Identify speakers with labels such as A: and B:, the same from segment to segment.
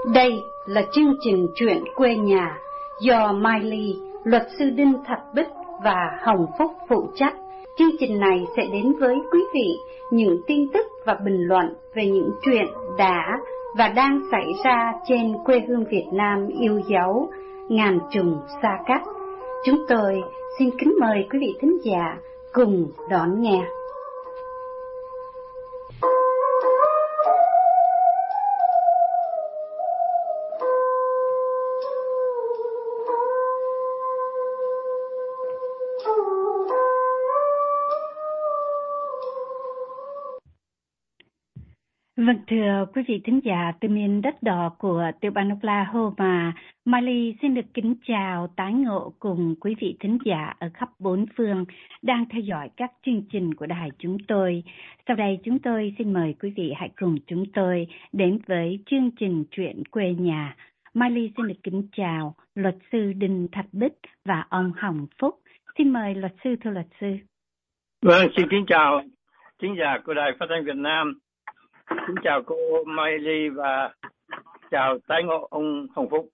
A: Đây là chương trình Chuyện quê nhà do Mai Ly, luật sư Đinh Thạch Bích và Hồng Phúc phụ trách. Chương trình này sẽ đến với quý vị những tin tức và bình luận về những chuyện đã và đang xảy ra trên quê hương Việt Nam yêu dấu, ngàn trùng xa cách. Chúng tôi xin kính mời quý vị thính giả cùng đón nghe. Vâng, thưa quý vị thính giả, từ miền đất đỏ của tiểu bang Oklahoma, Mai Ly xin được kính chào tái ngộ cùng quý vị thính giả ở khắp bốn phương đang theo dõi các chương trình của đài chúng tôi. Sau đây chúng tôi xin mời quý vị hãy cùng chúng tôi đến với chương trình Chuyện quê nhà. Mai Ly xin được kính chào luật sư Đinh Thạch Bích và ông Hồng Phúc. Xin mời luật sư, thưa luật sư.
B: Vâng, xin kính chào thính giả của Đài Phát thanh Việt Nam. Xin chào cô Mai Ly và chào tái ngộ ông Hồng Phúc.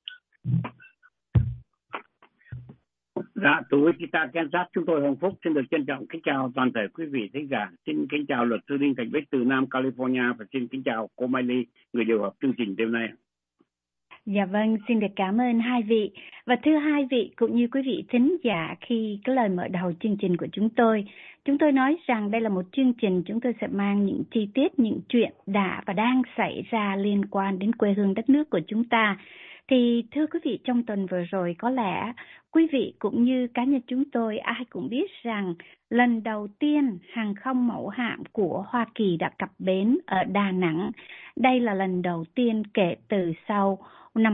C: Dạ, từ Wichita, Kansas, chúng tôi Hồng Phúc xin được trân trọng kính chào toàn thể quý vị thính giả. Xin kính chào luật sư Đinh Thạch Bích từ Nam California và xin kính chào cô Mai Ly, người điều hợp chương trình đêm nay.
A: Dạ vâng, xin được cảm ơn hai vị. Và thưa hai vị cũng như quý vị thính giả, khi cái lời mở đầu chương trình của chúng tôi nói rằng đây là một chương trình chúng tôi sẽ mang những chi tiết, những chuyện đã và đang xảy ra liên quan đến quê hương đất nước của chúng ta. Thì thưa quý vị, trong tuần vừa rồi có lẽ quý vị cũng như cá nhân chúng tôi ai cũng biết rằng lần đầu tiên hàng không mẫu hạm của Hoa Kỳ đã cập bến ở Đà Nẵng. Đây là lần đầu tiên kể từ sau năm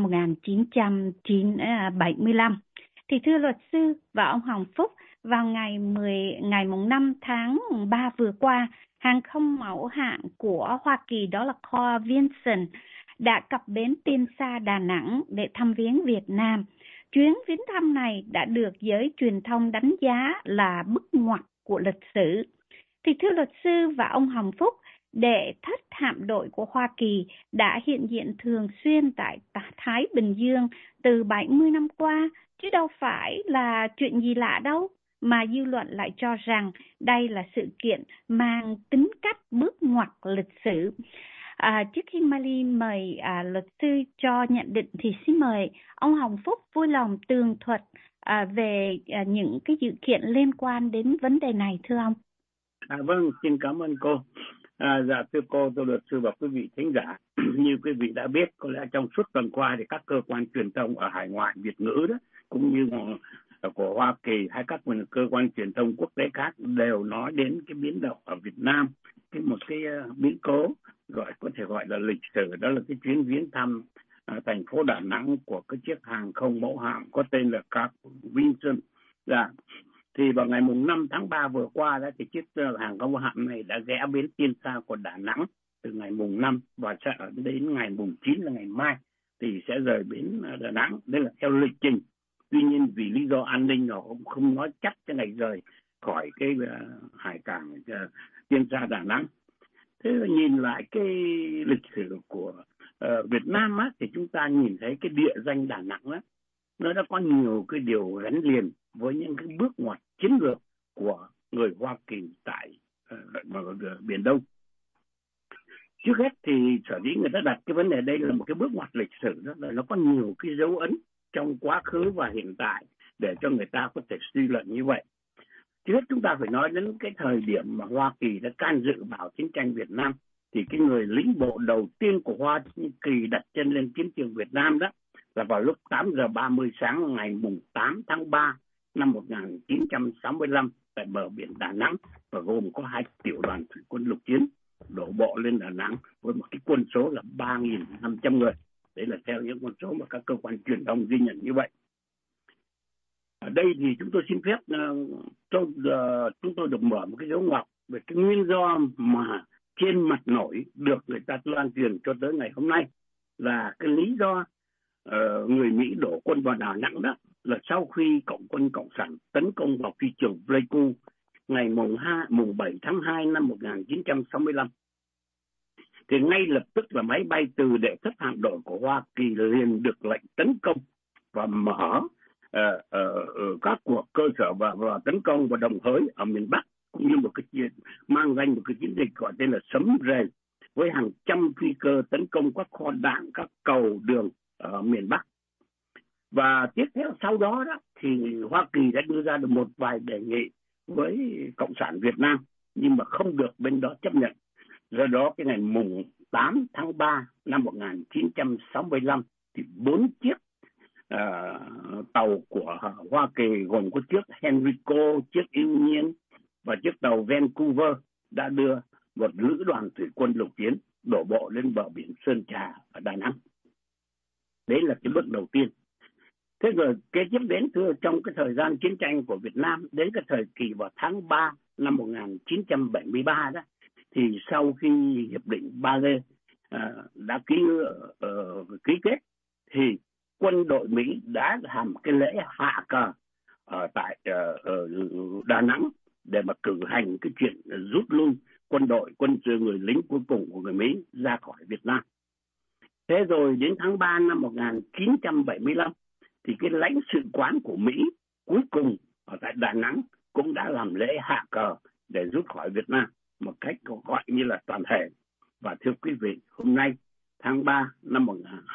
A: 1975. Thì thưa luật sư và ông Hồng Phúc, vào ngày 5 tháng 3 vừa qua, hàng không mẫu hạm của Hoa Kỳ đó là Carl Vinson đã cập bến Tiên Sa Đà Nẵng để thăm viếng Việt Nam. Chuyến viếng thăm này đã được giới truyền thông đánh giá là bước ngoặt của lịch sử. Thì thưa luật sư và ông Hồng Phúc, đệ thất hạm đội của Hoa Kỳ đã hiện diện thường xuyên tại Thái Bình Dương từ 70 năm qua, chứ đâu phải là chuyện gì lạ đâu, mà dư luận lại cho rằng đây là sự kiện mang tính cách bước ngoặt lịch sử. Trước khi Mai Ly mời luật sư cho nhận định thì xin mời ông Hồng Phúc vui lòng tường thuật về những cái sự kiện liên quan đến vấn đề này, thưa ông.
C: Vâng, xin cảm ơn cô. Dạ thưa cô, tôi luật sư và quý vị thính giả, như quý vị đã biết, có lẽ trong suốt tuần qua thì các cơ quan truyền thông ở hải ngoại Việt ngữ đó, cũng như của Hoa Kỳ hay các cơ quan truyền thông quốc tế khác đều nói đến cái biến động ở Việt Nam, một cái biến cố có thể gọi là lịch sử, đó là cái chuyến viếng thăm thành phố Đà Nẵng của cái chiếc hàng không mẫu hạm có tên là Carl Vinson. Dạ. Thì vào ngày 5 tháng 3 vừa qua đó, thì chiếc hàng không mẫu hạm này đã ghé bến Tiên Sa của Đà Nẵng từ ngày 5 và sẽ đến ngày 9 là ngày mai thì sẽ rời bến Đà Nẵng. Đây là theo lịch trình. Tuy nhiên vì lý do an ninh họ cũng không nói chắc cái ngày rời khỏi cái hải cảng Tiên Sa Đà Nẵng. Thế nhìn lại cái lịch sử của Việt Nam á, thì chúng ta nhìn thấy cái địa danh Đà Nẵng á, nó đã có nhiều cái điều gắn liền với những cái bước ngoặt chiến lược của người Hoa Kỳ tại Biển Đông. Trước hết thì sở dĩ người ta đặt cái vấn đề đây là một cái bước ngoặt lịch sử, đó là nó có nhiều cái dấu ấn trong quá khứ và hiện tại để cho người ta có thể suy luận như vậy. Trước hết chúng ta phải nói đến cái thời điểm mà Hoa Kỳ đã can dự vào chiến tranh Việt Nam. Thì cái người lính bộ đầu tiên của Hoa Kỳ đặt chân lên chiến trường Việt Nam đó là vào lúc 8 giờ 30 sáng ngày 8 tháng 3 năm 1965 tại bờ biển Đà Nẵng, và gồm có 2 tiểu đoàn thủy quân lục chiến đổ bộ lên Đà Nẵng với một cái quân số là 3.500 người. Đấy là theo những con số mà các cơ quan truyền thông ghi nhận như vậy. Ở đây thì chúng tôi xin phép chúng tôi được mở một cái dấu ngoặc về cái nguyên do mà trên mặt nổi được người ta lan truyền cho tới ngày hôm nay, là cái lý do người Mỹ đổ quân vào Đà Nẵng đó là sau khi quân Cộng sản tấn công vào phi trường Pleiku ngày mùng 7 tháng 2 năm 1965. thì ngay lập tức là máy bay từ đệ thất hạm đội của Hoa Kỳ liền được lệnh tấn công và mở các cuộc cơ sở và tấn công và đồng hới ở miền Bắc, cũng như một cái chuyện mang danh một cái chiến dịch gọi tên là Sấm Rền, với hàng trăm phi cơ tấn công các kho đạn, các cầu đường ở miền Bắc. Và tiếp theo sau đó thì Hoa Kỳ đã đưa ra được một vài đề nghị với Cộng sản Việt Nam, nhưng mà không được bên đó chấp nhận. Do đó cái ngày mùng 8 tháng 3 năm 1965 thì 4 chiếc tàu của Hoa Kỳ gồm có chiếc Henrico, chiếc Union và chiếc tàu Vancouver đã đưa một lữ đoàn thủy quân lục chiến đổ bộ lên bờ biển Sơn Trà ở Đà Nẵng. Đấy là cái bước đầu tiên. Thế rồi kế tiếp đến thưa, trong cái thời gian chiến tranh của Việt Nam, đến cái thời kỳ vào tháng 3 năm 1973 đó, thì sau khi hiệp định Ba Lê đã ký kết, thì quân đội Mỹ đã làm cái lễ hạ cờ ở tại Đà Nẵng để mà cử hành cái chuyện rút lui người lính cuối cùng của người Mỹ ra khỏi Việt Nam. Thế rồi đến tháng 3 năm 1975 thì cái lãnh sự quán của Mỹ cuối cùng ở tại Đà Nẵng cũng đã làm lễ hạ cờ để rút khỏi Việt Nam một cách gọi như là toàn thể. Và thưa quý vị, hôm nay tháng 3 năm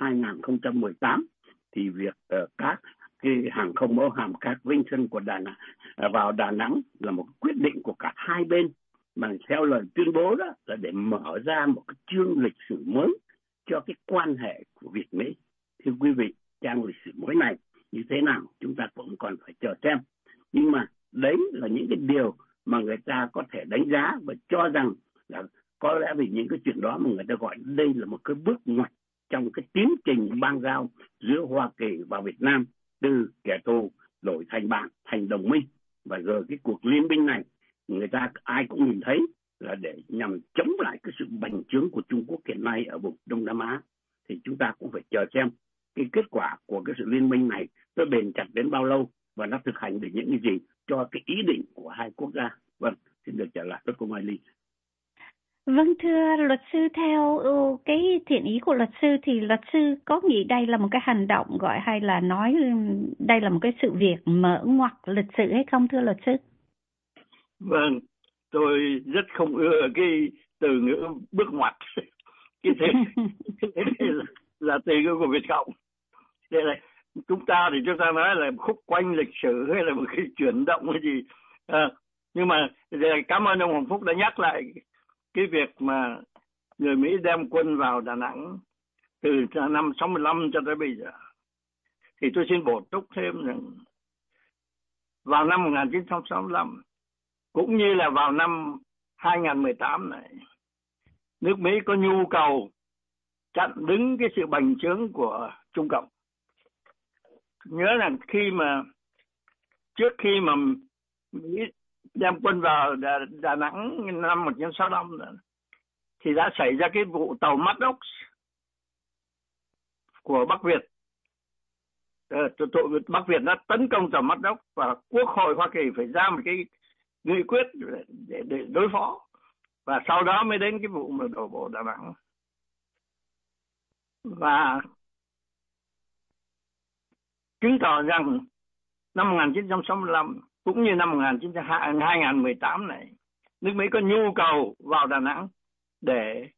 C: 2018 thì việc các cái hàng không mẫu hạm Carl Vinson của Đà Nẵng vào Đà Nẵng là một quyết định của cả hai bên, mà theo lời tuyên bố đó là để mở ra một cái chương lịch sử mới cho cái quan hệ của Việt Mỹ. Thưa quý vị, trang lịch sử mới này như thế nào chúng ta cũng còn phải chờ xem. Nhưng mà đấy là những cái điều mà người ta có thể đánh giá và cho rằng là có lẽ vì những cái chuyện đó mà người ta gọi đây là một cái bước ngoặt trong cái tiến trình bang giao giữa Hoa Kỳ và Việt Nam, từ kẻ thù đổi thành bạn, thành đồng minh. Và giờ cái cuộc liên minh này người ta ai cũng nhìn thấy là để nhằm chống lại cái sự bành trướng của Trung Quốc hiện nay ở vùng Đông Nam Á. Thì chúng ta cũng phải chờ xem cái kết quả của cái sự liên minh này nó bền chặt đến bao lâu và nó thực hành được những cái gì cho cái ý định của hai quốc gia. Vâng, xin được trở lại với cô Mai Ly.
A: Vâng, thưa luật sư, theo cái thiện ý của luật sư thì luật sư có nghĩ đây là một cái hành động gọi hay là nói đây là một cái sự việc mở ngoặt lịch sử hay không, thưa luật sư?
B: Vâng, tôi rất không ưa cái từ ngữ bước ngoặt. Cái thế là từ ngữ của Việt Cộng. Đây là chúng ta nói là khúc quanh lịch sử hay là một cái chuyển động hay gì. Nhưng mà cảm ơn ông Hồng Phúc đã nhắc lại cái việc mà người Mỹ đem quân vào Đà Nẵng từ năm 65 cho tới bây giờ. Thì tôi xin bổ túc thêm rằng vào năm 1965 cũng như là vào năm 2018 này, nước Mỹ có nhu cầu chặn đứng cái sự bành trướng của Trung Cộng. Nhớ rằng trước khi mà Mỹ đem quân vào Đà Nẵng năm 1965 thì đã xảy ra cái vụ tàu Mắt Ốc của Bắc Việt. Bắc Việt đã tấn công tàu Mắt Ốc và Quốc hội Hoa Kỳ phải ra một cái nghị quyết để đối phó. Và sau đó mới đến cái vụ mà đổ bộ Đà Nẵng. Và chứng tỏ rằng năm 1965 cũng như năm 2018 này, nước Mỹ có nhu cầu vào Đà Nẵng để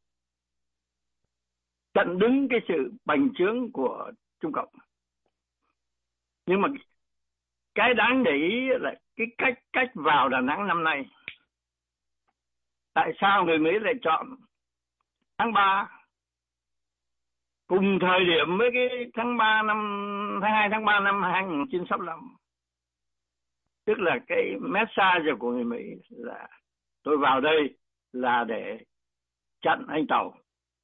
B: chặn đứng cái sự bành trướng của Trung Cộng. Nhưng mà cái đáng để ý là cái cách vào Đà Nẵng năm nay. Tại sao người Mỹ lại chọn tháng 3 cùng thời điểm với cái tháng 2 tháng 3 năm 1965? Tức là cái message của người Mỹ là tôi vào đây là để chặn anh tàu.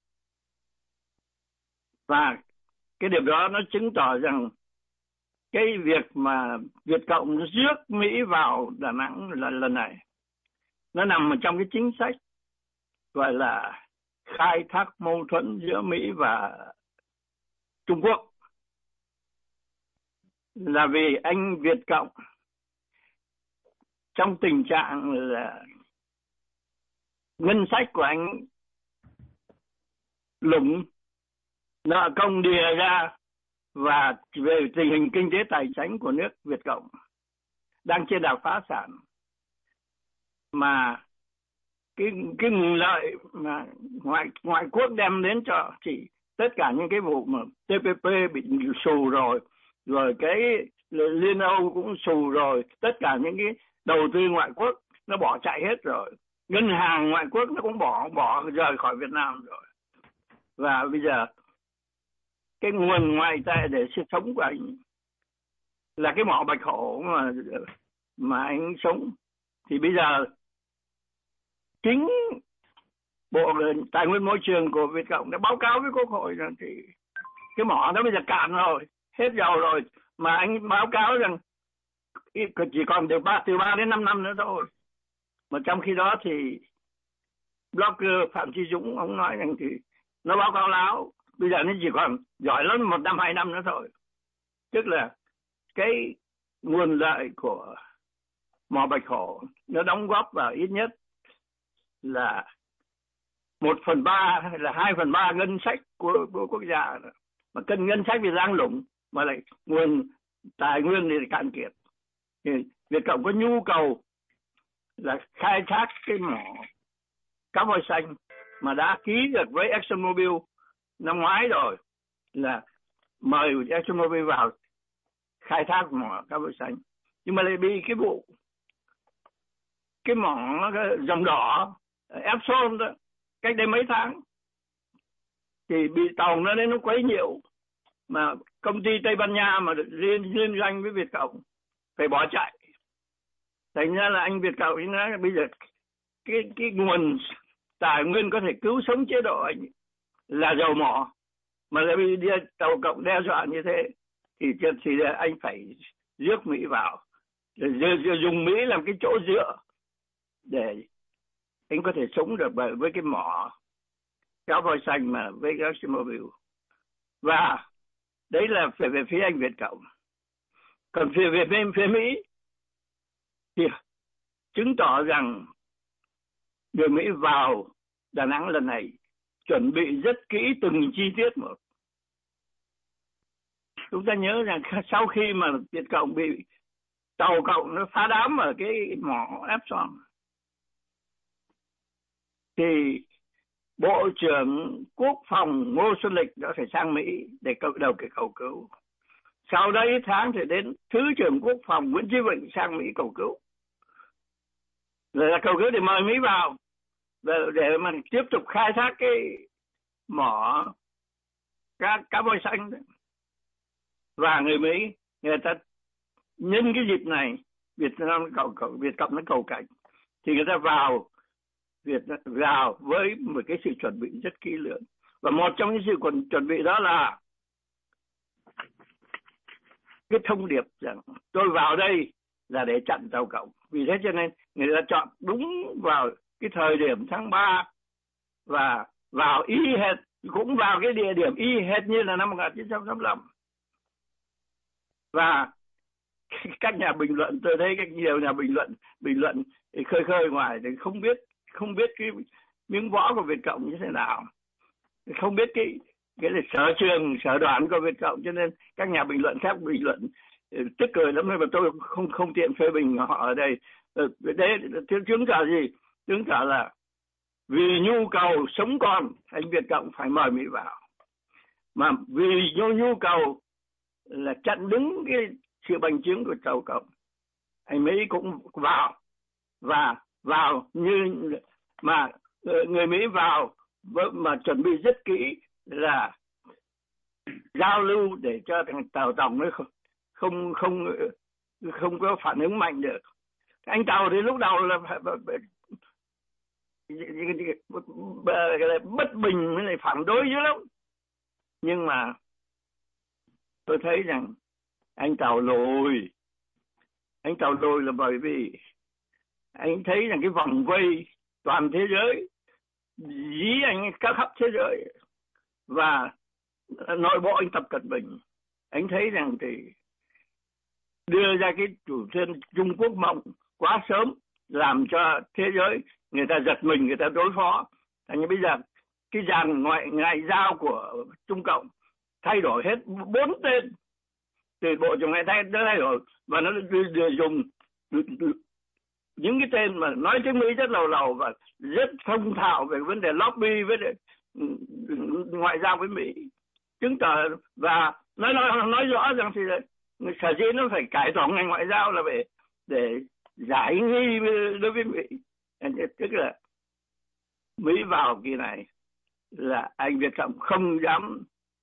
B: Và cái điều đó nó chứng tỏ rằng cái việc mà Việt Cộng rước Mỹ vào Đà Nẵng lần này nó nằm ở trong cái chính sách gọi là khai thác mâu thuẫn giữa Mỹ và Trung Quốc. Là vì anh Việt Cộng trong tình trạng là ngân sách của anh lũng nợ công đìa ra và về tình hình kinh tế tài chính của nước Việt Cộng đang trên đà phá sản, mà cái nguồn lợi mà ngoại quốc đem đến cho chỉ tất cả những cái vụ mà TPP bị xù rồi cái Liên Âu cũng xù rồi, tất cả những cái đầu tư ngoại quốc nó bỏ chạy hết rồi, ngân hàng ngoại quốc nó cũng bỏ rời khỏi Việt Nam rồi, và bây giờ cái nguồn ngoại tệ để sinh sống của anh là cái mỏ Bạch Hổ mà anh sống, thì bây giờ chính Bộ Tài nguyên Môi trường của Việt Cộng đã báo cáo với Quốc hội rằng thì cái mỏ đó bây giờ cạn rồi, hết dầu rồi, mà anh báo cáo rằng chỉ còn từ 3 đến 5 năm nữa thôi. Mà trong khi đó thì blogger Phạm Chí Dũng ông nói rằng thì nó báo cáo láo, bây giờ nó chỉ còn giỏi lắm 1 năm 2 năm nữa thôi. Tức là cái nguồn lợi của mỏ Bạch Hổ nó đóng góp vào ít nhất là 1/3 hay là 2/3 ngân sách của quốc gia, mà cân ngân sách thì đang lủng, mà lại nguồn tài nguyên thì cạn kiệt. Thì Việt Cộng có nhu cầu là khai thác cái mỏ cá voi xanh mà đã ký được với ExxonMobil năm ngoái rồi, là mời ExxonMobil vào khai thác mỏ cá voi xanh, nhưng mà lại bị cái vụ cái mỏ Rồng Đỏ Epson đó cách đây mấy tháng thì bị tàu nó đến nó quấy nhiễu, mà công ty Tây Ban Nha mà liên doanh với Việt Cộng phải bỏ chạy. Thành ra là anh Việt Cộng nói là bây giờ cái nguồn tài nguyên có thể cứu sống chế độ anh là dầu mỏ, mà lại bị tàu Cộng đe dọa như thế thì anh phải rước Mỹ vào, dùng Mỹ làm cái chỗ dựa để anh có thể sống được với cái mỏ cá voi xanh mà với ExxonMobil. Và đấy là về phía anh Việt Cộng. Còn phía Mỹ thì chứng tỏ rằng người Mỹ vào Đà Nẵng lần này chuẩn bị rất kỹ từng chi tiết một. Chúng ta nhớ rằng sau khi mà Việt Cộng bị tàu Cộng nó phá đám ở cái mỏ Epson thì Bộ trưởng Quốc phòng Ngô Xuân Lịch đã phải sang Mỹ để đầu cái cầu cứu. Sau đấy tháng thì đến Thứ trưởng Quốc phòng Nguyễn Chí Vịnh sang Mỹ cầu cứu. Rồi là cầu cứu để mời Mỹ vào để mà tiếp tục khai thác cái mỏ cá voi xanh đấy. Và người Mỹ người ta nhân cái dịp này Việt Cộng nó cầu cảnh thì người ta vào với một cái sự chuẩn bị rất kỹ lưỡng, và một trong những sự chuẩn bị đó là cái thông điệp rằng tôi vào đây là để chặn tàu Cộng. Vì thế cho nên người ta chọn đúng vào cái thời điểm tháng 3 và vào y hệt, cũng vào cái địa điểm y hệt như là năm 1985. Và các nhà bình luận, tôi thấy các nhiều nhà bình luận khơi ngoài thì không biết cái miếng võ của Việt Cộng như thế nào, không biết cái sở trường sở đoản của Việt Cộng, cho nên các nhà bình luận khác bình luận tức cười lắm, mà tôi không tiện phê bình họ ở đây. Đấy chứng tỏ gì? Chứng tỏ là vì nhu cầu sống còn, anh Việt Cộng phải mời Mỹ vào, mà vì nhu cầu là chặn đứng cái sự bành trướng của tàu Cộng, anh Mỹ cũng vào, và vào như mà người Mỹ vào mà chuẩn bị rất kỹ là giao lưu để cho thằng tàu tổng nó không có phản ứng mạnh được. Anh tàu thì lúc đầu là bất bình với lại phản đối dữ lắm, nhưng mà tôi thấy rằng anh tàu lùi là bởi vì anh thấy rằng cái vòng vây toàn thế giới dí anh các khắp thế giới, và nội bộ anh Tập Cận Bình anh thấy rằng thì đưa ra cái chủ trương Trung Quốc mộng quá sớm làm cho thế giới người ta giật mình, người ta đối phó. Thành như bây giờ cái dàn ngoại giao của Trung Cộng thay đổi hết 4 tên, từ Bộ Trưởng Ngoại giao thay đổi, và nó dùng những cái tên mà nói tiếng Mỹ rất lầu và rất thông thạo về vấn đề lobby với ngoại giao với Mỹ, chứng tỏ và nói rõ rằng thì sở dĩ nó phải cải tổ ngành ngoại giao là để giải nghi đối với Mỹ. Tức là Mỹ vào kỳ này là anh Việt Cộng không dám,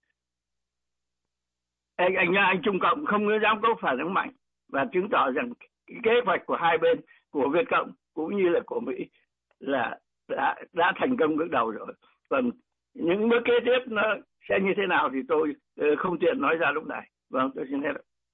B: anh Trung Cộng không dám có phản ứng mạnh, và chứng tỏ rằng cái kế hoạch của hai bên, của Việt Cộng cũng như là của Mỹ là đã thành công bước đầu rồi. Còn những bước kế tiếp nó sẽ như thế nào thì tôi không tiện nói ra lúc này. Vâng, tôi xin hết.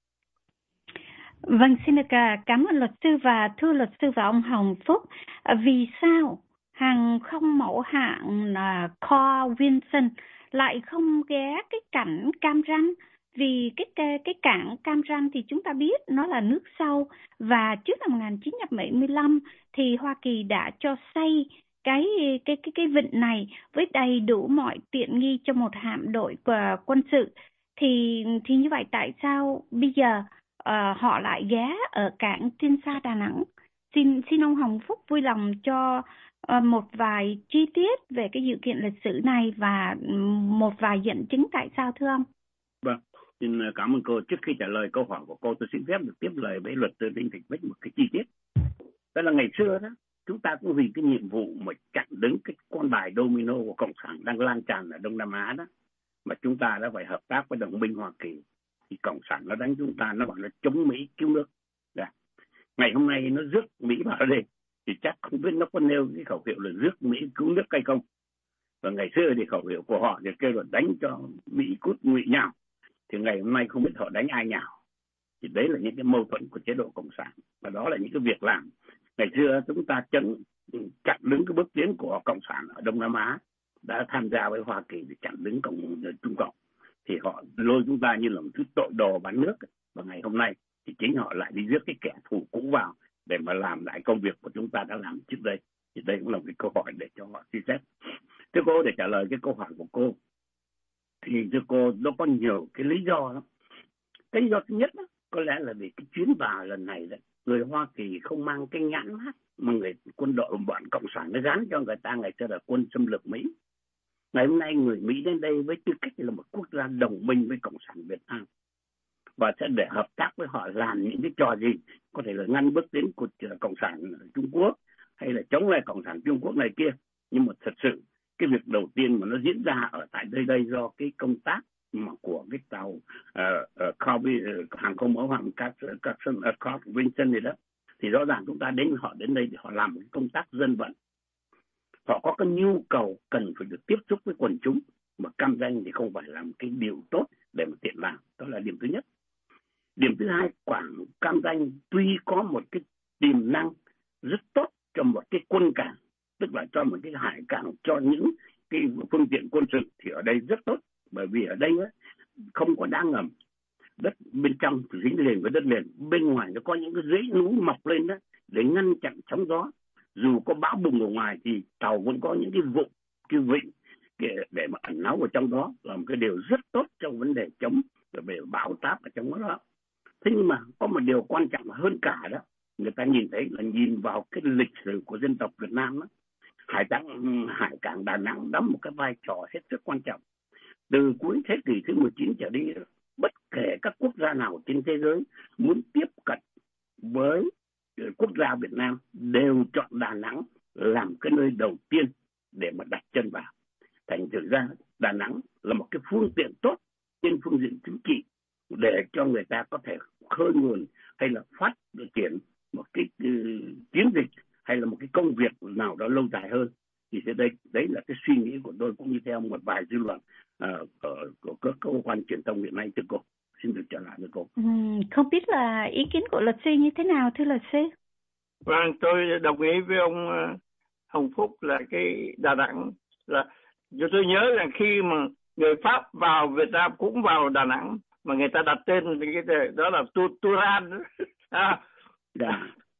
A: Vâng, xin được cảm ơn luật sư và thưa luật sư và ông Hồng Phúc. Vì sao hàng không mẫu hạm Carl Vinson lại không ghé cái cảng Cam Ranh? Vì cái cảng Cam Ranh thì chúng ta biết nó là nước sâu, và trước năm 1975 thì Hoa Kỳ đã cho xây cái vịnh này với đầy đủ mọi tiện nghi cho một hạm đội quân sự. Thì như vậy tại sao bây giờ họ lại ghé ở cảng Tiên Sa, Đà Nẵng? Xin ông Hồng Phúc vui lòng cho một vài chi tiết về cái sự kiện lịch sử này và một vài dẫn chứng tại sao, thưa ông.
C: Vâng, xin cảm ơn cô. Trước khi trả lời câu hỏi của cô, tôi xin phép được tiếp lời với luật sư Đinh Thị Bích một cái chi tiết. Đó là ngày xưa đó, chúng ta cũng vì cái nhiệm vụ mà chặn đứng cái con bài domino của Cộng sản đang lan tràn ở Đông Nam Á đó, mà chúng ta đã phải hợp tác với đồng minh Hoa Kỳ. Thì Cộng sản nó đánh chúng ta, nó bảo là chống Mỹ cứu nước. Đã. Ngày hôm nay nó rước Mỹ vào đây, thì chắc không biết nó có nêu cái khẩu hiệu là rước Mỹ cứu nước hay không. Và ngày xưa thì khẩu hiệu của họ thì kêu là đánh cho Mỹ cút ngụy nhào. Thì ngày hôm nay không biết họ đánh ai nhào. Thì đấy là những cái mâu thuẫn của chế độ Cộng sản. Và đó là những cái việc làm. Ngày xưa chúng ta chặn đứng cái bước tiến của Cộng sản ở Đông Nam Á, đã tham gia với Hoa Kỳ để chặn đứng Trung Cộng. Thì họ lôi chúng ta như là một thứ tội đồ bán nước. Và ngày hôm nay thì chính họ lại đi rước cái kẻ thù cũ vào để mà làm lại công việc của chúng ta đã làm trước đây. Thì đây cũng là một cái câu hỏi để cho họ suy xét. Thưa cô, để trả lời cái câu hỏi của cô, thì thưa cô, nó có nhiều cái lý do đó. Cái lý do thứ nhất đó, có lẽ là vì cái chuyến vào lần này đó, người Hoa Kỳ không mang cái nhãn mác mà quân đội bọn Cộng sản nó gắn cho người ta ngày xưa là quân xâm lược Mỹ. Ngày hôm nay người Mỹ đến đây với tư cách là một quốc gia đồng minh với Cộng sản Việt Nam, và sẽ để hợp tác với họ làm những cái trò gì, có thể là ngăn bước tiến của Cộng sản Trung Quốc hay là chống lại Cộng sản Trung Quốc này kia. Nhưng mà thật sự cái việc đầu tiên mà nó diễn ra ở tại đây do cái công tác mà của cái tàu hàng không mẫu hạm Carl Vinson này đó, thì rõ ràng chúng ta họ đến đây để họ làm cái công tác dân vận. Họ có cái nhu cầu cần phải được tiếp xúc với quần chúng, mà Cam Ranh thì không phải là một cái điều tốt để mà tiện làm. Đó là điểm thứ nhất. Điểm thứ hai, quảng Cam Ranh tuy có một cái tiềm năng rất tốt cho một cái quân cảng, tức là cho một cái hải cảng cho những cái phương tiện quân sự, thì ở đây rất tốt. Bởi vì ở đây á, không có đá ngầm, đất bên trong thì dính liền với đất liền, bên ngoài nó có những cái dãy núi mọc lên đó để ngăn chặn sóng gió. Dù có bão bùng ở ngoài thì tàu vẫn có những cái vụn, cái vịnh để mà ẩn náu ở trong đó, là một cái điều rất tốt trong vấn đề chống về bão táp ở trong đó. Thế nhưng mà có một điều quan trọng hơn cả đó, người ta nhìn thấy là nhìn vào cái lịch sử của dân tộc Việt Nam đó, hải cảng Đà Nẵng đóng một cái vai trò hết sức quan trọng. Từ cuối thế kỷ thứ 19 trở đi, bất kể các quốc gia nào trên thế giới muốn tiếp cận với quốc gia Việt Nam đều chọn Đà Nẵng làm cái nơi đầu tiên để mà đặt chân vào. Thành thử ra Đà Nẵng là một cái phương tiện tốt trên phương diện chính trị để cho người ta có thể khơi nguồn hay là phát triển một cái chiến dịch hay là một cái công việc nào đó lâu dài hơn. Thì đấy là cái suy nghĩ của tôi, cũng như theo một vài dư luận của các cơ quan truyền thông hiện nay. Thưa cô, xin được trở lại với cô.
A: Không biết là ý kiến của luật sư như thế nào, thưa luật sư?
B: Vâng, tôi đồng ý với ông Hồng Phúc là cái Đà Nẵng là, tôi nhớ là khi mà người Pháp vào Việt Nam cũng vào Đà Nẵng, mà người ta đặt tên cái đó là Turan.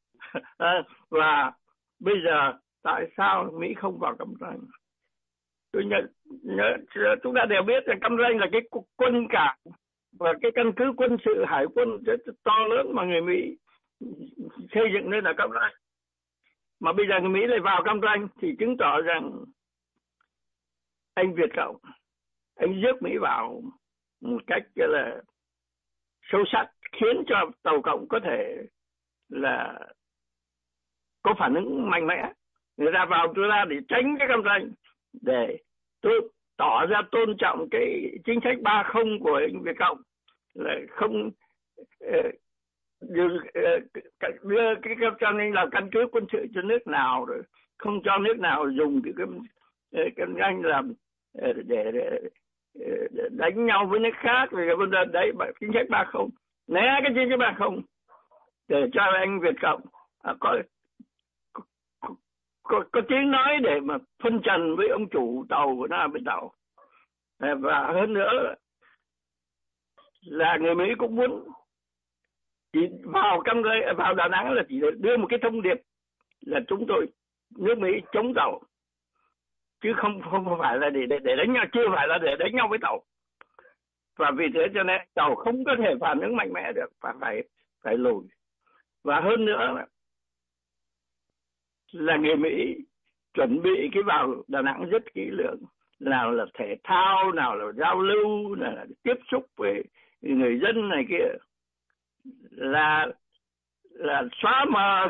B: Và bây giờ tại sao Mỹ không vào Cam Ranh? tôi nhớ chúng ta đều biết là Cam Ranh là cái quân cảng và cái căn cứ quân sự hải quân rất to lớn mà người Mỹ xây dựng nên là Cam Ranh. Mà bây giờ người Mỹ lại vào Cam Ranh thì chứng tỏ rằng anh Việt Cộng, anh rước Mỹ vào một cách là sâu sắc, khiến cho tàu Cộng có thể là có phản ứng mạnh mẽ. Người ta vào tôi ra để tránh cái Cam Ranh, để tôi tỏ ra tôn trọng cái chính sách 30 của anh Việt Cộng, là không đưa cái Cam Ranh làm căn cứ quân sự cho nước nào, rồi không cho nước nào dùng cái Cam Ranh làm để đánh nhau với nước khác. Vì cái vấn đề đấy chính sách 30, né cái chính sách 30 để cho anh Việt Cộng có tiếng nói để mà phân trần với ông chủ tàu của nó bên tàu. Và hơn nữa là người Mỹ cũng muốn chỉ vào Đà Nẵng là chỉ để đưa một cái thông điệp là chúng tôi, nước Mỹ chống tàu, chứ không phải là để đánh nhau, chưa phải là để đánh nhau với tàu. Và vì thế cho nên tàu không có thể phản ứng mạnh mẽ được và phải lùi. Và hơn nữa là người Mỹ chuẩn bị cái vào Đà Nẵng rất kỹ lưỡng, nào là thể thao, nào là giao lưu, nào là tiếp xúc với người dân này kia, là xóa mờ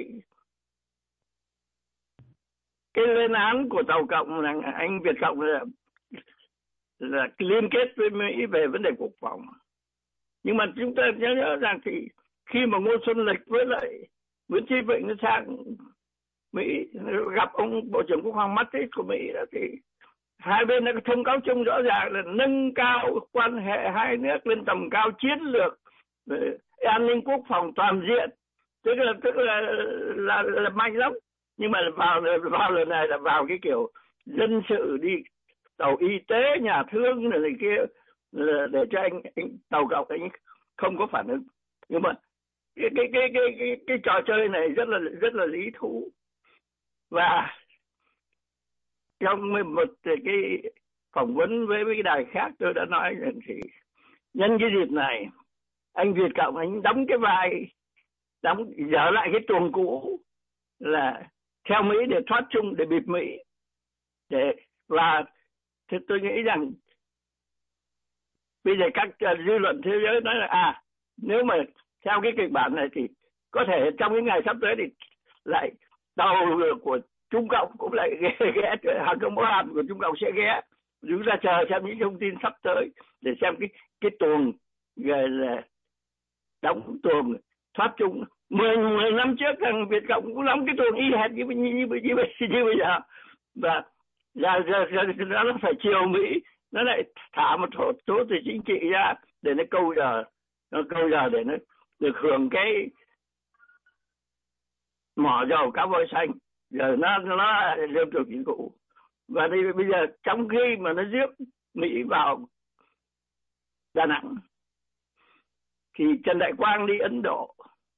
B: cái lên án của tàu Cộng là anh Việt Cộng là liên kết với Mỹ về vấn đề quốc phòng. Nhưng mà chúng ta nhớ rằng thì khi mà Ngô Xuân Lịch với lại Nguyễn Chí Vịnh nó sang Mỹ gặp ông Bộ trưởng Quốc phòng Mattis của Mỹ đó, thì hai bên đã có thông cáo chung rõ ràng là nâng cao quan hệ hai nước lên tầm cao chiến lược, an ninh quốc phòng toàn diện, tức là mạnh lắm. Nhưng mà vào lần này là vào cái kiểu dân sự, đi tàu y tế, nhà thương này kia, là để cho anh tàu Cộng anh không có phản ứng. Nhưng mà cái trò chơi này rất là lý thú. Và trong một cái phỏng vấn với cái đài khác, tôi đã nói rằng thì nhân cái dịp này anh Việt Cộng anh đóng cái vai, dở lại cái tuồng cũ là theo Mỹ để thoát chung, để bịp Mỹ, và thì tôi nghĩ rằng bây giờ các dư luận thế giới nói là nếu mà theo cái kịch bản này thì có thể trong những ngày sắp tới thì lại tàu của Trung Cộng cũng lại ghé hàng không mẫu hạm của Trung Cộng sẽ ghé. Chúng ta chờ xem những thông tin sắp tới để xem cái tuồng rồi là đóng tuồng thoát chung. 10 năm trước thằng Việt Cộng cũng đóng cái tuồng y hệt như bây giờ. Và giờ nó phải chiều Mỹ, nó lại thả một số từ chính trị ra để nó câu giờ để nó được hưởng cái mỏ dầu cá voi xanh. Giờ nó liên tục chính cụ. Và thì bây giờ trong khi mà nó rước Mỹ vào Đà Nẵng thì Trần Đại Quang đi Ấn Độ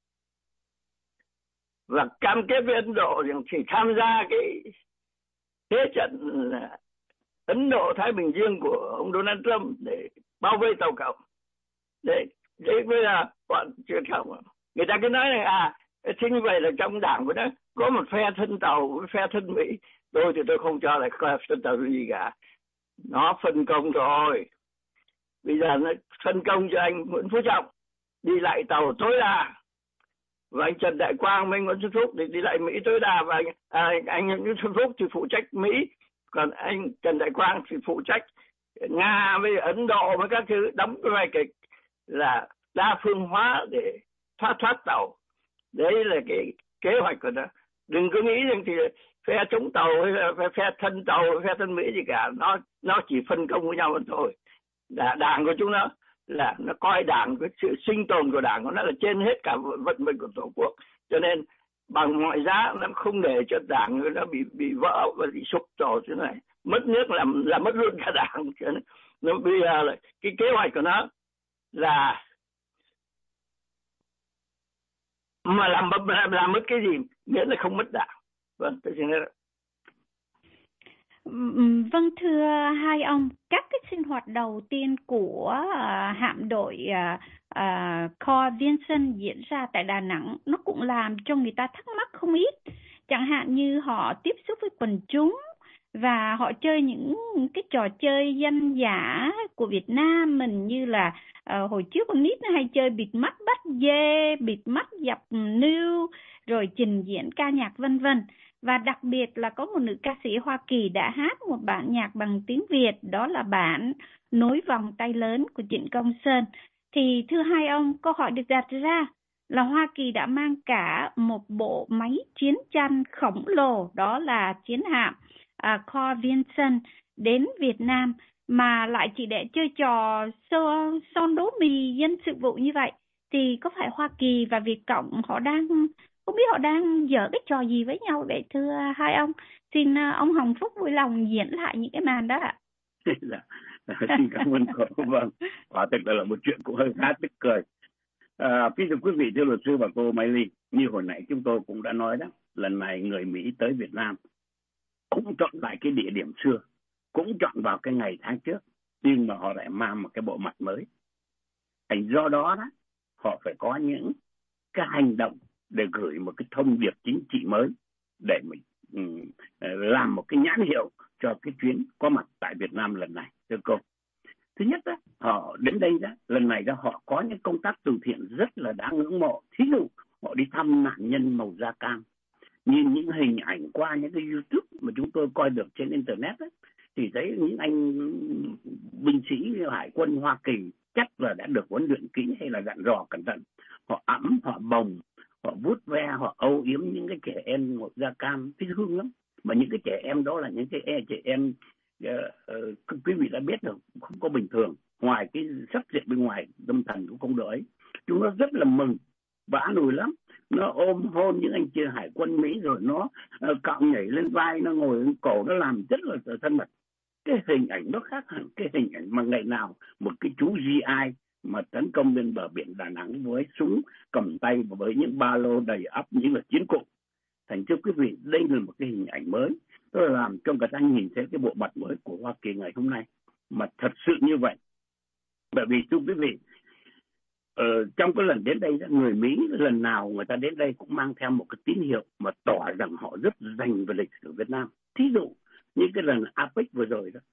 B: và cam kết với Ấn Độ rằng chỉ tham gia cái thế trận Ấn Độ Thái Bình Dương của ông Donald Trump để bao vây tàu Cộng. Đấy bây giờ bọn truyền thông người ta cứ nói là thế như vậy là trong đảng của nó có một phe thân tàu với phe thân Mỹ. Tôi thì tôi không cho là thân tàu gì cả, nó phân công thôi. Bây giờ nó phân công cho anh Nguyễn Phú Trọng đi lại tàu tối đa, và anh Trần Đại Quang với Nguyễn Xuân Phúc thì đi lại Mỹ tối đa, và anh Nguyễn Xuân Phúc thì phụ trách Mỹ, còn anh Trần Đại Quang thì phụ trách Nga với Ấn Độ với các thứ, đóng cái vai kịch là đa phương hóa để thoát tàu. Đấy là cái kế hoạch của nó. Đừng có nghĩ rằng thì phe chống tàu hay phe thân tàu hay phe thân Mỹ gì cả, nó chỉ phân công với nhau thôi. Đảng của chúng nó là nó coi đảng, cái sự sinh tồn của đảng của nó là trên hết cả vận mệnh của Tổ quốc, cho nên bằng mọi giá nó không để cho đảng nó bị vỡ và bị sụp đổ thế này, mất nước là mất luôn cả đảng. Cho nên nó bây giờ là cái kế hoạch của nó là mà làm mất cái gì miễn là không mất đảng. Vâng, tôi xin nói.
A: Vâng, thưa hai ông, các cái sinh hoạt đầu tiên của hạm đội Carl Vinson diễn ra tại Đà Nẵng, nó cũng làm cho người ta thắc mắc không ít. Chẳng hạn như họ tiếp xúc với quần chúng và họ chơi những cái trò chơi dân dã của Việt Nam mình, như là hồi trước con nít nó hay chơi bịt mắt bắt dê, bịt mắt dập nưu, rồi trình diễn ca nhạc vân vân. Và đặc biệt là có một nữ ca sĩ Hoa Kỳ đã hát một bản nhạc bằng tiếng Việt, đó là bản Nối vòng tay lớn của Trịnh Công Sơn. Thì thưa hai ông, câu hỏi được đặt ra là Hoa Kỳ đã mang cả một bộ máy chiến tranh khổng lồ, đó là chiến hạm Carl Vinson đến Việt Nam, mà lại chỉ để chơi trò son đố mì dân sự vụ như vậy. Thì có phải Hoa Kỳ và Việt Cộng họ đang, không biết họ đang dở cái trò gì với nhau vậy thưa hai ông? Xin ông Hồng Phúc vui lòng diễn lại những cái màn đó ạ.
C: Xin cảm ơn cô. Vâng, quả thực là một chuyện cũng hơi khá tức cười. Kính thưa quý vị, thưa luật sư và cô Mai Ly, như hồi nãy chúng tôi cũng đã nói đó, lần này người Mỹ tới Việt Nam cũng chọn lại cái địa điểm xưa, cũng chọn vào cái ngày tháng trước, nhưng mà họ lại mang một cái bộ mặt mới. Thành do đó họ phải có những cái hành động để gửi một cái thông điệp chính trị mới, để mình làm một cái nhãn hiệu cho cái chuyến có mặt tại Việt Nam lần này, thưa cô. Thứ nhất họ đến đây lần này họ có những công tác từ thiện rất là đáng ngưỡng mộ. Thí dụ họ đi thăm nạn nhân màu da cam. Nhìn những hình ảnh qua những cái YouTube mà chúng tôi coi được trên internet thì thấy những anh binh sĩ hải quân Hoa Kỳ chắc là đã được huấn luyện kỹ hay là dặn dò cẩn thận. Họ ẵm, họ bồng, họ vuốt ve, họ âu yếm những cái trẻ em màu da cam, thấy thương lắm. Mà những cái trẻ em đó là những cái trẻ em quý vị đã biết rồi, không có bình thường. Ngoài cái sắc diện bên ngoài, tâm thần cũng không đỡ ấy, chúng nó rất là mừng và an ủi lắm. Nó ôm hôn những anh chị hải quân Mỹ, rồi nó cạo nhảy lên vai, nó ngồi lên cổ, nó làm rất là thân mật. Cái hình ảnh nó khác hẳn cái hình ảnh mà ngày nào một cái chú GI mà tấn công bên bờ biển Đà Nẵng với súng cầm tay và với những ba lô đầy ắp những là chiến cụ. Thành thưa quý vị, đây là một cái hình ảnh mới, tôi làm cho người ta nhìn thấy cái bộ mặt mới của Hoa Kỳ ngày hôm nay. Mà thật sự như vậy, bởi vì thưa quý vị, trong cái lần đến đây người Mỹ lần nào người ta đến đây cũng mang theo một cái tín hiệu mà tỏ rằng họ rất dành về lịch sử Việt Nam. Thí dụ như cái lần APEC vừa rồi đó,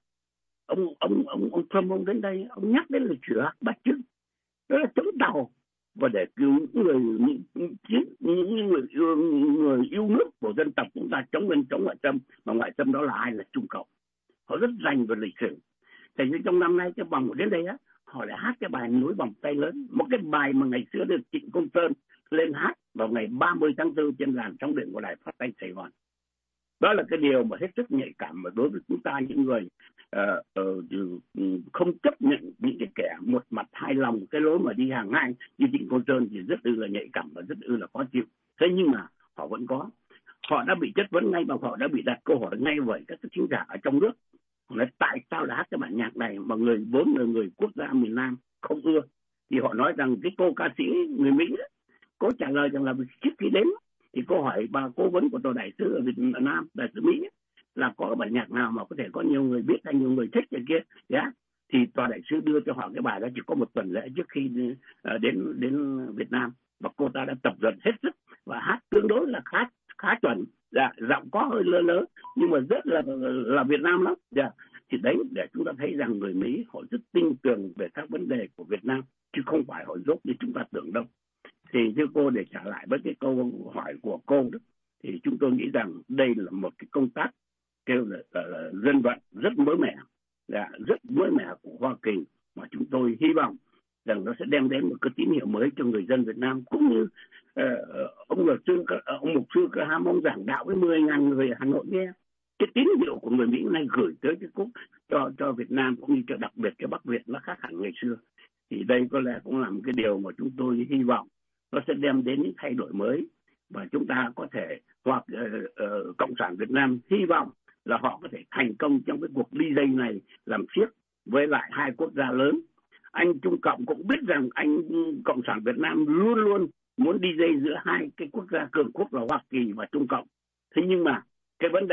C: ông Trump ông đến đây, ông nhắc đến lịch sử Bát Trưng, đó là chống tàu và để cứu những người yêu nước của dân tộc chúng ta chống ngoại xâm, mà ngoại xâm đó là ai? Là Trung Cộng. Họ rất dành về lịch sử. Thành ra trong năm nay cái vòng đến đây họ lại hát cái bài Nối vòng tay lớn, một cái bài mà ngày xưa được Trịnh Công Sơn lên hát vào ngày 30 tháng 4 trên làn sóng điện của Đài Phát thanh Sài Gòn. Đó là cái điều mà hết sức nhạy cảm mà đối với chúng ta, những người không chấp nhận những cái kẻ một mặt hai lòng, cái lối mà đi hàng ngang như Trịnh Công Sơn thì rất là nhạy cảm và rất là khó chịu. Thế nhưng mà họ vẫn có, họ đã bị chất vấn ngay và họ đã bị đặt câu hỏi ngay bởi các thính giả ở trong nước. Họ nói tại sao đã hát cái bản nhạc này mà vốn là người quốc gia miền Nam không ưa. Thì họ nói rằng cái cô ca sĩ người Mỹ đó, cô trả lời rằng là trước khi đến thì cô hỏi bà cố vấn của tòa đại sứ ở Việt Nam, đại sứ Mỹ là có bản nhạc nào mà có thể có nhiều người biết hay nhiều người thích này kia. Thì tòa đại sứ đưa cho họ cái bài đó chỉ có một tuần lễ trước khi đến Việt Nam, và cô ta đã tập dượt hết sức và hát tương đối là khá chuẩn. Giọng có hơi lơ nhưng mà rất là Việt Nam lắm. Thì đấy để chúng ta thấy rằng người Mỹ họ rất tin tưởng về các vấn đề của Việt Nam, chứ không phải họ dốt như chúng ta tưởng đâu. Thì thưa cô, để trả lại với cái câu hỏi của cô đó, thì chúng tôi nghĩ rằng đây là một cái công tác kêu là dân vận rất mới mẻ, rất mới mẻ của Hoa Kỳ, mà chúng tôi hy vọng rằng nó sẽ đem đến một cái tín hiệu mới cho người dân Việt Nam, cũng như ông mục sư Graham ông giảng đạo với 10.000 người Hà Nội nghe. Cái tín hiệu của người Mỹ này gửi tới cái quốc cho Việt Nam, cũng như cho đặc biệt cái Bắc Việt, nó khác hẳn ngày xưa. Thì đây có lẽ cũng là một cái điều mà chúng tôi hy vọng nó sẽ đem đến những thay đổi mới, và chúng ta có thể, hoặc Cộng sản Việt Nam hy vọng là họ có thể thành công trong cái cuộc đi dây này làm xiếc với lại hai quốc gia lớn. Anh Trung Cộng cũng biết rằng anh Cộng sản Việt Nam luôn luôn muốn đi dây giữa hai cái quốc gia cường quốc là Hoa Kỳ và Trung Cộng. Thế nhưng mà cái vấn đề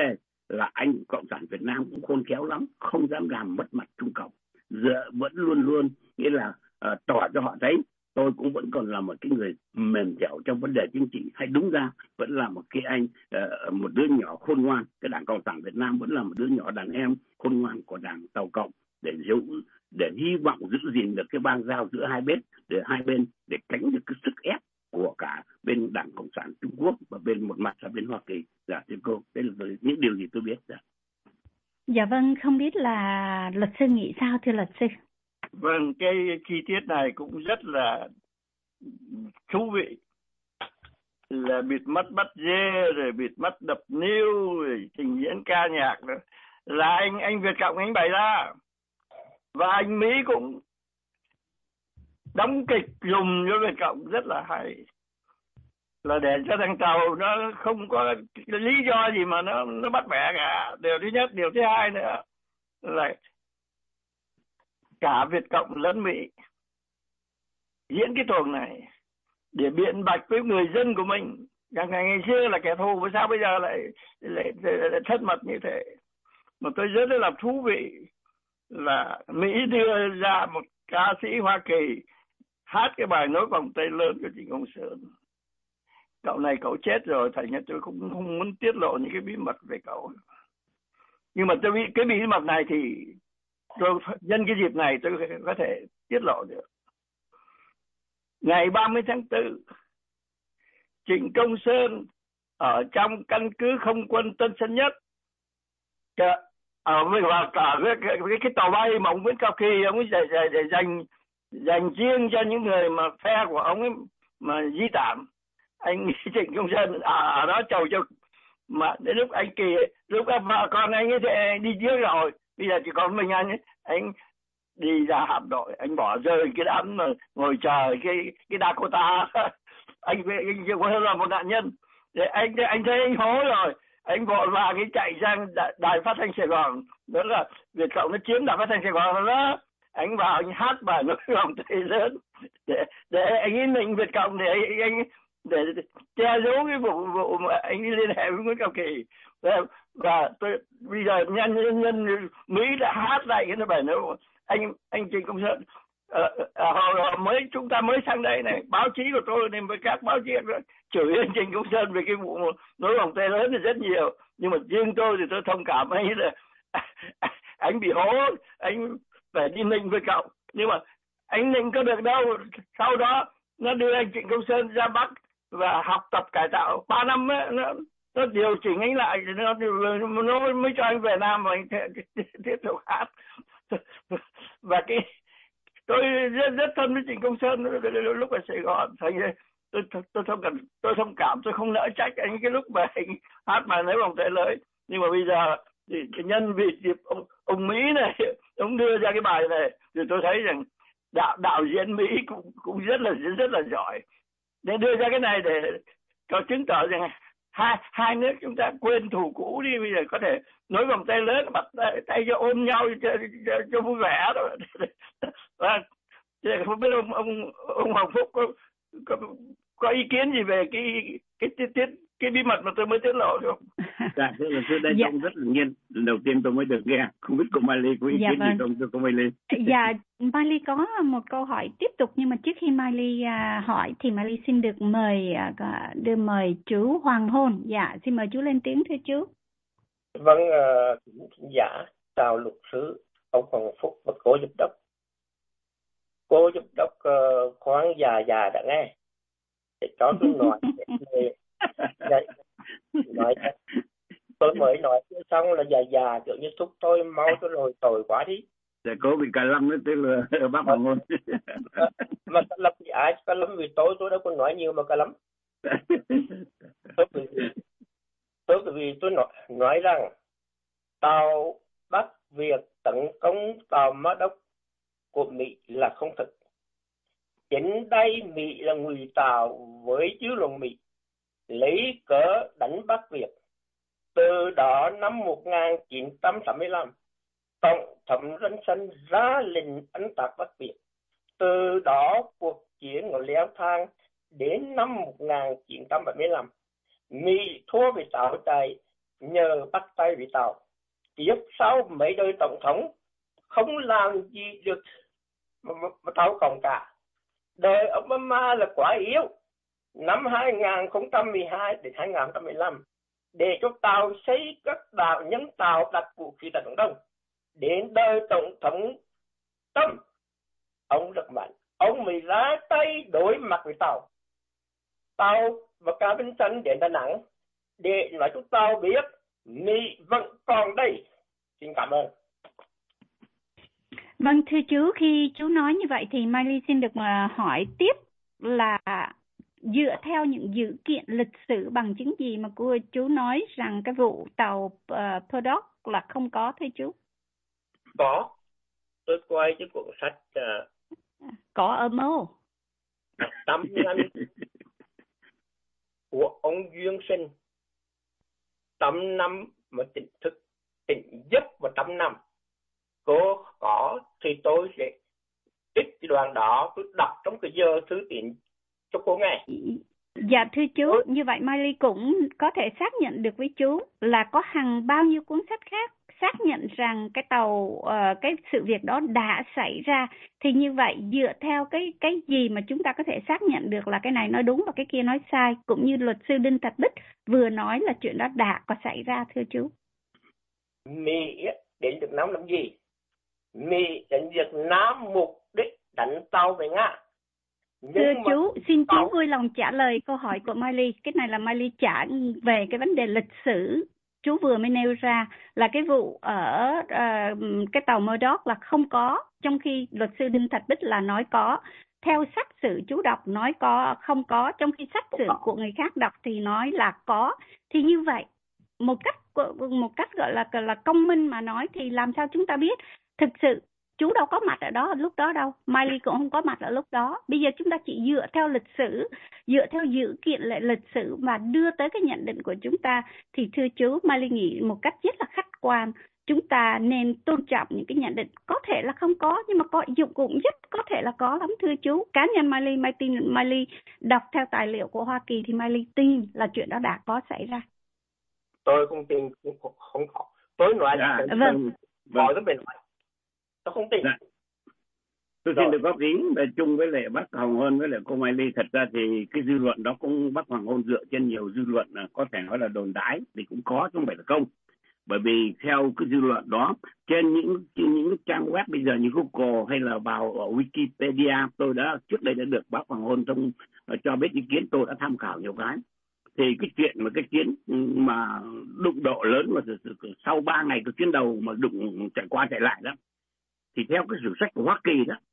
C: là anh Cộng sản Việt Nam cũng khôn khéo lắm, không dám làm mất mặt Trung Cộng, vẫn luôn luôn nghĩa là tỏ cho họ thấy tôi cũng vẫn còn là một cái người mềm dẻo trong vấn đề chính trị, hay đúng ra vẫn là một cái anh một đứa nhỏ khôn ngoan. Cái Đảng Cộng sản Việt Nam vẫn là một đứa nhỏ đàn em khôn ngoan của Đảng Tàu Cộng, để hy vọng giữ gìn được cái bang giao giữa hai bên để tránh được cái sức ép của cả bên Đảng Cộng sản Trung Quốc và bên một mặt là bên Hoa Kỳ. Dạ thưa cô, đây là những điều gì tôi biết.
A: Dạ vâng, không biết là luật sư nghĩ sao thưa luật sư?
B: Vâng, cái chi tiết này cũng rất là thú vị, là bịt mắt bắt dê, rồi bịt mắt đập niêu, rồi trình diễn ca nhạc nữa, là anh Việt Cộng anh bày ra, và anh Mỹ cũng đóng kịch dùng cho Việt Cộng rất là hay, là để cho thằng Tàu nó không có lý do gì mà nó bắt bẻ cả. Điều thứ nhất. Điều thứ hai nữa là cả Việt Cộng lẫn Mỹ diễn cái tuồng này để biện bạch với người dân của mình. Ngày xưa là kẻ thù, mà sao bây giờ lại thân mật như thế? Mà tôi rất là thú vị là Mỹ đưa ra một ca sĩ Hoa Kỳ hát cái bài Nối Vòng Tay Lớn của Trịnh Công Sơn. Cậu này cậu chết rồi, thành ra tôi cũng không muốn tiết lộ những cái bí mật về cậu. Nhưng mà cái bí mật này thì tôi nhân cái dịp này tôi có thể tiết lộ được. Ngày 30 tháng 4, Trịnh Công Sơn ở trong căn cứ không quân Tân Sơn Nhất, ở cái tàu bay mà ông Nguyễn Cao Kỳ ông ấy dành riêng cho những người mà phe của ông ấy mà di tản. Anh Trịnh Công Sơn ở đó chầu cho, mà đến lúc anh Kỳ, lúc vợ con anh ấy thì đi trước rồi, bây giờ chỉ còn mình anh đi ra hạm đội, anh bỏ rơi cái đám mà ngồi chờ cái Dakota. anh là một nạn nhân. Để anh thấy anh hối rồi, anh vội vàng cái chạy sang đài phát thanh Sài Gòn, đó là Việt Cộng nó chiếm đài phát thanh Sài Gòn đó. Anh vào anh hát bài Nối Vòng Tay Lớn để anh ấy mình Việt Cộng để che giấu cái vụ mà anh ấy liên hệ với Nguyễn Cao Kỳ. Và tôi bây giờ nhân Mỹ đã hát lại cái bài nữa. Anh Trịnh Công Sơn hồi chúng ta mới sang đây này, báo chí của tôi nên với các báo chí chửi anh Trịnh Công Sơn về cái vụ Nối Vòng Tay Lớn thì rất nhiều, nhưng mà riêng tôi thì tôi thông cảm anh là anh bị hố, anh phải đi Ninh với cậu, nhưng mà anh Ninh có được đâu. Sau đó nó đưa anh Trịnh Công Sơn ra Bắc và học tập cải tạo 3 năm ấy, nó điều chỉnh anh lại, nó mới cho anh về Nam và anh tiếp tục hát. Và tôi rất thân với Trịnh Công Sơn lúc ở Sài Gòn, thành ra tôi thông cảm, tôi không nỡ trách anh cái lúc mà anh hát bài Nối Vòng Tay Lớn. Nhưng mà bây giờ thì nhân vì dịp ông Mỹ này ông đưa ra cái bài này thì tôi thấy rằng đạo diễn Mỹ cũng rất là giỏi để đưa ra cái này để có chứng tỏ rằng hai nước chúng ta quên thù cũ đi, bây giờ có thể nối vòng tay lớn, bắt tay cho ôm nhau cho vui vẻ rồi. Và không biết ông Hoàng Phúc có ý kiến gì về cái bí mật mà tôi mới tiết lộ không?
C: Dạ, thưa luật sư, đây cũng rất là nhiên. Lần đầu tiên tôi mới được nghe. Không biết cô Mai Ly có ý kiến gì không thưa cô Mai Ly?
A: Dạ, Mai Ly có một câu hỏi tiếp tục, nhưng mà trước khi Mai Ly hỏi thì Mai Ly xin được mời chú Hoàng Hôn. Dạ, xin mời chú lên tiếng thưa chú.
D: Vâng, dạ, chào luật sư, ông Hoàng Phúc và cô giám đốc. Cô giám đốc khoan già đã nghe. Để cho tôi nói tôi mới nói xong là già kiểu như thúc tôi mau tôi rồi tội quá đi.
C: Để cô bị cà lâm đó, tức là bác Hoàng Hôn.
D: Mà cà lâm thì ai cà lâm vì tôi đâu có nói nhiều mà cà lâm. Vì tôi nói rằng tàu Bắc Việt tấn công tàu Mã Đốc của Mỹ là không thật. Chính đây Mỹ là ngụy tạo với dư luận Mỹ, lấy cớ đánh Bắc Việt. Từ đó năm 1985, Tổng thống Johnson ra lệnh đánh tạc Bắc Việt. Từ đó cuộc chiến nó leo thang đến năm 1975. Mỹ thua về tàu chạy nhờ bắt tay với Tàu. Tiếp sau mấy đời tổng thống không làm gì được mà Tàu không cả. Đời Obama là quá yếu. Năm 2012 đến 2015 để cho Tàu xây các đảo nhân tạo đặt vũ khí tại Trung Đông. Đến đời tổng thống Trump, ông rất mạnh, ông mới ra tay đối mặt với Tàu. Tàu và cả Vinh Tân đến Đà Nẵng để nói cho Tàu biết Mỹ vẫn còn đây. Xin cảm ơn.
A: Vâng, thưa chú, khi chú nói như vậy thì Mai Ly xin được hỏi tiếp là dựa theo những dữ kiện lịch sử bằng chứng gì mà chú nói rằng cái vụ tàu Purdock là không có thưa chú?
D: Có. Tôi quay cái cuốn sách
A: có ở mô.
D: Tâm Nhân của ông Duyên Sinh. Tâm năm mà tỉnh giấc vào tâm năm. Cô có thì tôi sẽ trích cái đoạn đó tôi đọc trong cái giờ thứ tiện cho cô nghe.
A: Dạ thưa chú, như vậy Mai Ly cũng có thể xác nhận được với chú là có hàng bao nhiêu cuốn sách khác xác nhận rằng cái tàu cái sự việc đó đã xảy ra. Thì như vậy dựa theo cái gì mà chúng ta có thể xác nhận được là cái này nói đúng và cái kia nói sai, cũng như luật sư Đinh Thạch Bích vừa nói là chuyện đó đã có xảy ra thưa chú?
D: Mỹ đến Việt Nam làm gì? Mỹ đến Việt Nam mục đích đánh tàu về Nga.
A: Thưa chú, xin chú vui lòng trả lời câu hỏi của Mai Ly. Cái này là Mai Ly trả về cái vấn đề lịch sử. Chú vừa mới nêu ra là cái vụ ở cái tàu Murdoch là không có, trong khi luật sư Đinh Thạch Bích là nói có. Theo sách sử chú đọc nói có, không có, trong khi sách sử của người khác đọc thì nói là có. Thì như vậy, một cách gọi là công minh mà nói thì làm sao chúng ta biết? Thực sự chú đâu có mặt ở đó lúc đó đâu, Mai Ly cũng không có mặt ở lúc đó. Bây giờ chúng ta chỉ dựa theo lịch sử, dựa theo dữ kiện lại lịch sử và đưa tới cái nhận định của chúng ta. Thì thưa chú, Mai Ly nghĩ một cách rất là khách quan, chúng ta nên tôn trọng những cái nhận định có thể là không có, nhưng mà có dụng cũng rất có thể là có lắm thưa chú. Cá nhân Mai Ly đọc theo tài liệu của Hoa Kỳ thì Mai Ly tin là chuyện đó đã có xảy ra.
D: Tôi không tin, không có. Tôi nói là hỏi cái bên ngoài. Tôi không tin.
C: Tôi xin được góp ý về chung với lại bác Hoàng Hôn với lại cô Mai Ly. Thật ra thì cái dư luận đó cũng bác Hoàng Hôn dựa trên nhiều dư luận có thể nói là đồn đãi thì cũng có chứ không phải là không. Bởi vì theo cái dư luận đó trên những trang web bây giờ như Google hay là vào Wikipedia, tôi đã trước đây đã được bác Hoàng Hôn cho biết ý kiến, tôi đã tham khảo nhiều cái. Thì cái chuyện mà cái chuyến mà đụng độ lớn mà sau 3 ngày cái chuyến đầu mà đụng chạy qua chạy lại đó, thì theo cái sử sách của Hoa Kỳ đó,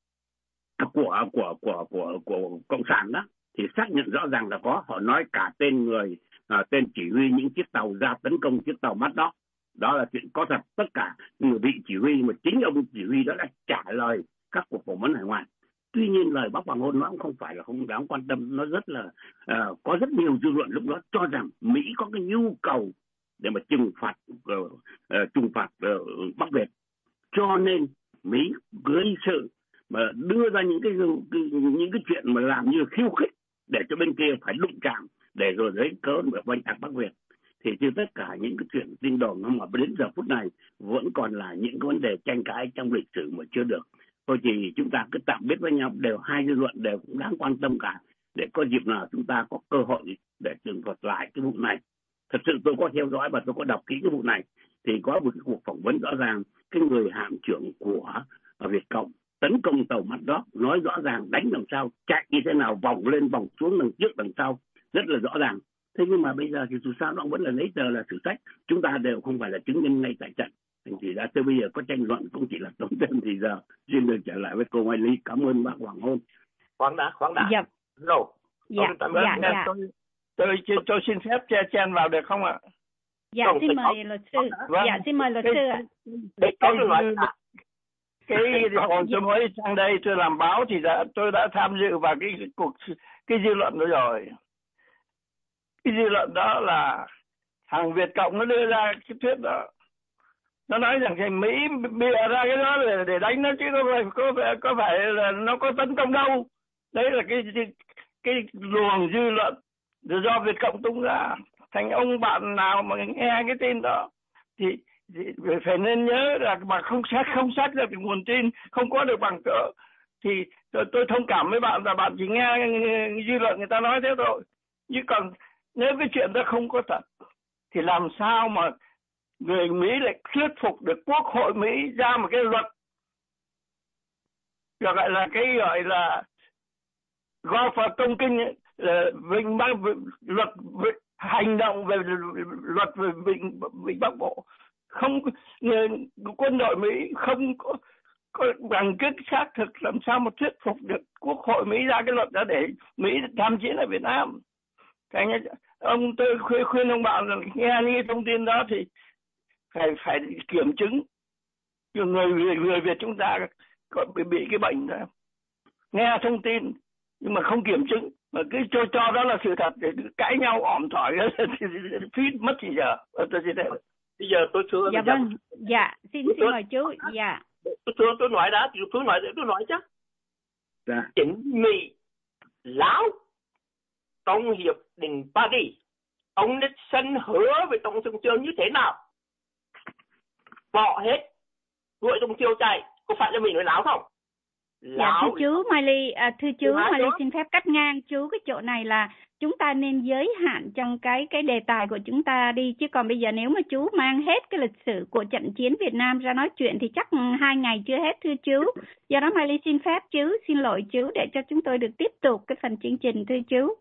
C: của cộng sản đó, thì xác nhận rõ ràng là có. Họ nói cả tên người, tên chỉ huy những chiếc tàu ra tấn công chiếc tàu mắt đó. Đó là chuyện có thật. Tất cả người vị chỉ huy mà chính ông chỉ huy đó đã trả lời các cuộc phỏng vấn hải ngoại. Tuy nhiên lời bác Hoàng Hôn nó cũng không phải là không đáng quan tâm. Nó rất là có rất nhiều dư luận lúc đó cho rằng Mỹ có cái nhu cầu để mà trừng phạt Bắc Việt, cho nên Mỹ gây sự mà đưa ra những cái chuyện mà làm như khiêu khích để cho bên kia phải đụng chạm để rồi lấy cớ để oanh tạc Bắc Việt. Thì tất cả những cái chuyện tin đồn mà đến giờ phút này vẫn còn là những cái vấn đề tranh cãi trong lịch sử mà chưa được. Thôi thì chúng ta cứ tạm biết với nhau, đều hai dư luận đều cũng đáng quan tâm cả, để có dịp nào chúng ta có cơ hội để trừng phạt lại cái vụ này. Thật sự tôi có theo dõi và tôi có đọc kỹ cái vụ này, thì có một cái cuộc phỏng vấn rõ ràng cái người hạm trưởng của Việt Cộng tấn công tàu Murdoch, nói rõ ràng đánh làm sao, chạy như thế nào, vòng lên vòng xuống, đằng trước đằng sau, rất là rõ ràng. Thế nhưng mà bây giờ thì dù sao nó vẫn là lấy tờ là sử sách, chúng ta đều không phải là chứng nhân ngay tại trận. Thành thì ra tới bây giờ có tranh luận cũng chỉ là tốn tiền. Thì giờ xin được trở lại với cô Mai Ly. Cảm ơn bác Hoàng Hôn.
D: Khoan đã.
A: Dạ.
D: Rồi.
A: Dạ.
B: Tôi xin phép chen vào được không ạ?
A: Dạ, xin mời luật sư. Dạ, xin mời luật sư ạ.
B: Cái hồi tôi mới sang đây tôi làm báo thì tôi đã tham dự vào cái dư luận đó rồi. Cái dư luận đó là thằng Việt Cộng nó đưa ra cái thuyết đó. Nó nói rằng thì Mỹ bịa ra cái đó để đánh nó, chứ có phải là nó có tấn công đâu. Đấy là cái luồng dư luận do Việt Cộng tung ra. Thành ông bạn nào mà nghe cái tin đó thì phải nên nhớ là mà không xác được nguồn tin, không có được bằng cỡ thì tôi thông cảm với bạn là bạn chỉ nghe dư luận người ta nói thế thôi. Nhưng còn nếu cái chuyện đó không có thật thì làm sao mà người Mỹ lại thuyết phục được Quốc hội Mỹ ra một cái luật gọi là gọi for tôn kinh luật hành động về luật về Vịnh Bắc Bộ. Không, quân đội Mỹ không có bằng chứng xác thực, làm sao mà thuyết phục được Quốc hội Mỹ ra cái luật đó để Mỹ tham chiến ở Việt Nam. Thành tôi khuyên ông bạn là nghe những thông tin đó thì phải kiểm chứng. Người Việt chúng ta có bị cái bệnh đó, nghe thông tin nhưng mà không kiểm chứng, mà cứ cho đó là sự thật để cãi nhau ỏm tỏi phí mất thì giờ.
D: Bây giờ tôi thưa.
A: Dạ vâng, dạ xin mời chú. Dạ
D: tôi nói đã, tôi nói chứ.
C: Dạ.
D: Chính Mỹ lão trong hiệp định Paris, ông Nixon hứa với Tổng thống Trường như thế nào? Bỏ hết đuổi Tổng Chiêu chạy, có phải là Mỹ nói láo không?
A: Dạ thưa chú Miley, Miley xin phép cắt ngang chú cái chỗ này là chúng ta nên giới hạn trong cái đề tài của chúng ta đi, chứ còn bây giờ nếu mà chú mang hết cái lịch sử của trận chiến Việt Nam ra nói chuyện thì chắc 2 ngày chưa hết thưa chú. Do đó Miley xin phép chú, xin lỗi chú để cho chúng tôi được tiếp tục cái phần chương trình thưa chú.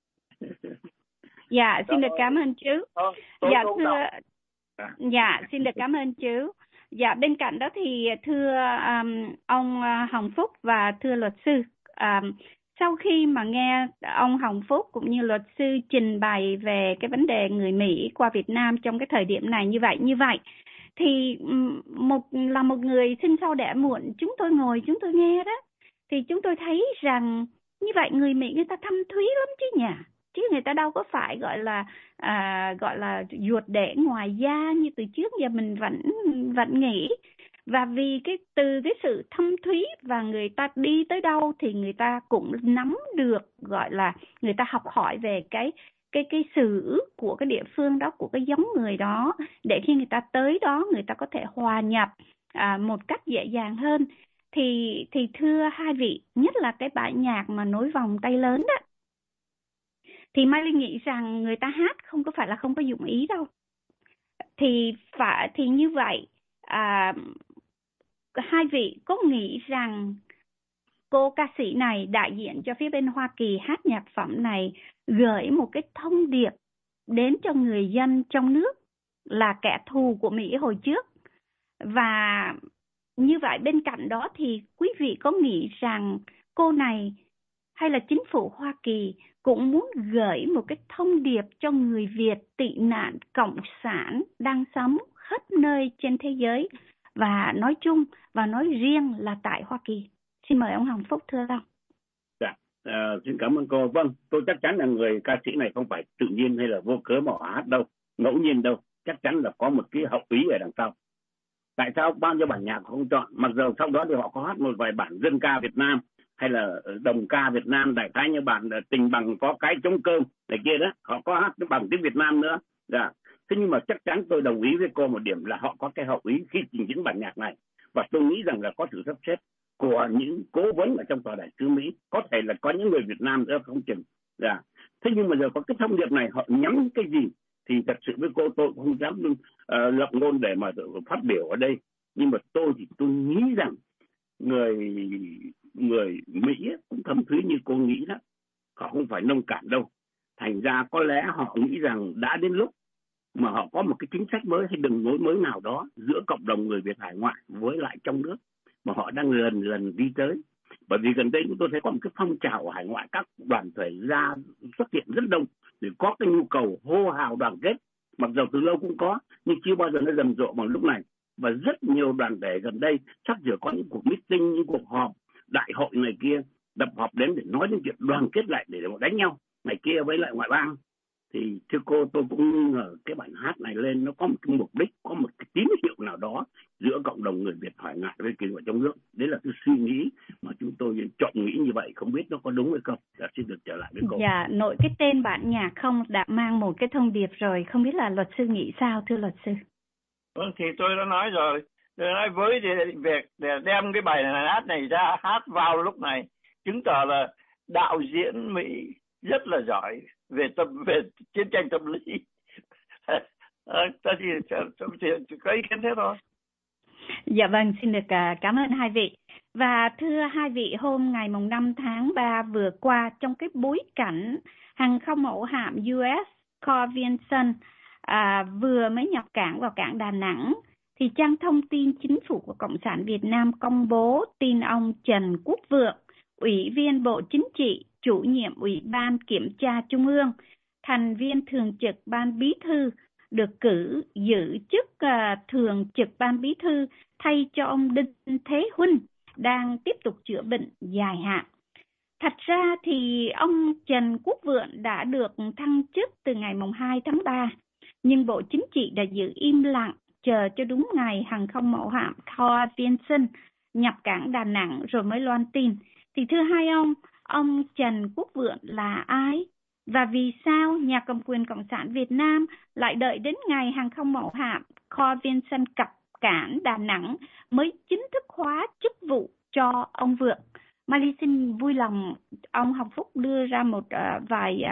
A: Dạ xin được cảm ơn chú. Dạ thưa, dạ xin được cảm ơn chú. Dạ bên cạnh đó thì thưa ông Hồng Phúc và thưa luật sư, sau khi mà nghe ông Hồng Phúc cũng như luật sư trình bày về cái vấn đề người Mỹ qua Việt Nam trong cái thời điểm này như vậy thì một người sinh sau đẻ muộn, chúng tôi ngồi chúng tôi nghe đó thì chúng tôi thấy rằng như vậy người Mỹ người ta thâm thúy lắm chứ nhỉ, chứ người ta đâu có phải gọi là ruột để ngoài da như từ trước giờ mình vẫn nghĩ. Và vì từ cái sự thâm thúy và người ta đi tới đâu thì người ta cũng nắm được, gọi là người ta học hỏi về cái sử của cái địa phương đó, của cái giống người đó, để khi người ta tới đó người ta có thể hòa nhập một cách dễ dàng hơn. Thì thưa hai vị, nhất là cái bài nhạc mà nối vòng tay lớn đó, thì Mai Linh nghĩ rằng người ta hát không có phải là không có dụng ý đâu. Thì như vậy hai vị có nghĩ rằng cô ca sĩ này đại diện cho phía bên Hoa Kỳ hát nhạc phẩm này gửi một cái thông điệp đến cho người dân trong nước là kẻ thù của Mỹ hồi trước? Và như vậy bên cạnh đó thì quý vị có nghĩ rằng cô này hay là chính phủ Hoa Kỳ cũng muốn gửi một cái thông điệp cho người Việt tị nạn cộng sản đang sống khắp nơi trên thế giới, và nói chung và nói riêng là tại Hoa Kỳ? Xin mời ông Hồng Phúc thưa ông.
C: Dạ, xin cảm ơn cô. Vâng, tôi chắc chắn là người ca sĩ này không phải tự nhiên hay là vô cớ mà họ hát đâu, ngẫu nhiên đâu, chắc chắn là có một cái hậu ý ở đằng sau. Tại sao bao nhiêu bản nhạc không chọn, mặc dù sau đó thì họ có hát một vài bản dân ca Việt Nam hay là đồng ca Việt Nam, đại khái như bản Tình Bằng Có Cái Trống Cơm này kia đó, họ có hát cái bằng tiếng Việt Nam nữa. Dạ. Thế nhưng mà chắc chắn tôi đồng ý với cô một điểm là họ có cái hậu ý khi trình diễn bản nhạc này, và tôi nghĩ rằng là có sự sắp xếp của những cố vấn ở trong tòa đại sứ Mỹ, có thể là có những người Việt Nam nữa không chừng. Dạ. Thế nhưng mà giờ có cái thông điệp này họ nhắm cái gì thì thật sự với cô tôi không dám lập ngôn để mà phát biểu ở đây. Nhưng mà tôi nghĩ rằng người Mỹ cũng thâm thúy như cô nghĩ đó, họ không phải nông cạn đâu. Thành ra có lẽ họ nghĩ rằng đã đến lúc mà họ có một cái chính sách mới hay đường lối mới nào đó giữa cộng đồng người Việt hải ngoại với lại trong nước mà họ đang lần đi tới. Bởi vì gần đây chúng tôi thấy có một cái phong trào ở hải ngoại, các đoàn thể ra xuất hiện rất đông để có cái nhu cầu hô hào đoàn kết, mặc dù từ lâu cũng có nhưng chưa bao giờ nó rầm rộ bằng lúc này. Và rất nhiều đoàn thể gần đây sắp sửa có những cuộc meeting, những cuộc họp đại hội này kia, tập họp đến để nói đến chuyện đoàn kết lại để đánh nhau này kia với lại ngoại bang. Thì thưa cô, tôi cũng ngờ cái bản hát này lên nó có một cái mục đích, có một cái tín hiệu nào đó giữa cộng đồng người Việt hải ngoại với người trong nước. Đấy là cái suy nghĩ mà chúng tôi chọn nghĩ như vậy, không biết nó có đúng hay không. Xin được trở lại với cô.
A: Dạ, nội cái tên bản nhạc không đã mang một cái thông điệp rồi, không biết là luật sư nghĩ sao thưa luật sư?
B: Vâng, thì tôi đã nói rồi. Tôi nói với việc để đem cái bài hát này ra hát vào lúc này chứng tỏ là đạo diễn Mỹ rất là giỏi về chiến tranh tâm lý. Ta chỉ có ý kiến thế thôi.
A: Dạ vâng, xin được cảm ơn hai vị. Và thưa hai vị, hôm ngày 5 tháng 3 vừa qua, trong cái bối cảnh hàng không mẫu hạm US Carl Vinson vừa mới nhập cảng vào cảng Đà Nẵng, thì trang thông tin chính phủ của Cộng sản Việt Nam công bố tin ông Trần Quốc Vượng, Ủy viên Bộ Chính trị, chủ nhiệm Ủy ban Kiểm tra Trung ương, thành viên thường trực Ban Bí thư, được cử giữ chức thường trực Ban Bí thư thay cho ông Đinh Thế Huynh đang tiếp tục chữa bệnh dài hạn. Thật ra thì ông Trần Quốc Vượng đã được thăng chức từ ngày 2 tháng 3, nhưng Bộ Chính trị đã giữ im lặng chờ cho đúng ngày hàng không mẫu hạm Carl Vinson nhập cảng Đà Nẵng rồi mới loan tin. Thì thưa hai ông Trần Quốc Vượng là ai? Và vì sao nhà cầm quyền Cộng sản Việt Nam lại đợi đến ngày hàng không mẫu hạm Carl Vinson cập cảng Đà Nẵng mới chính thức hóa chức vụ cho ông Vượng? Mali xin vui lòng ông Hồng Phúc đưa ra một vài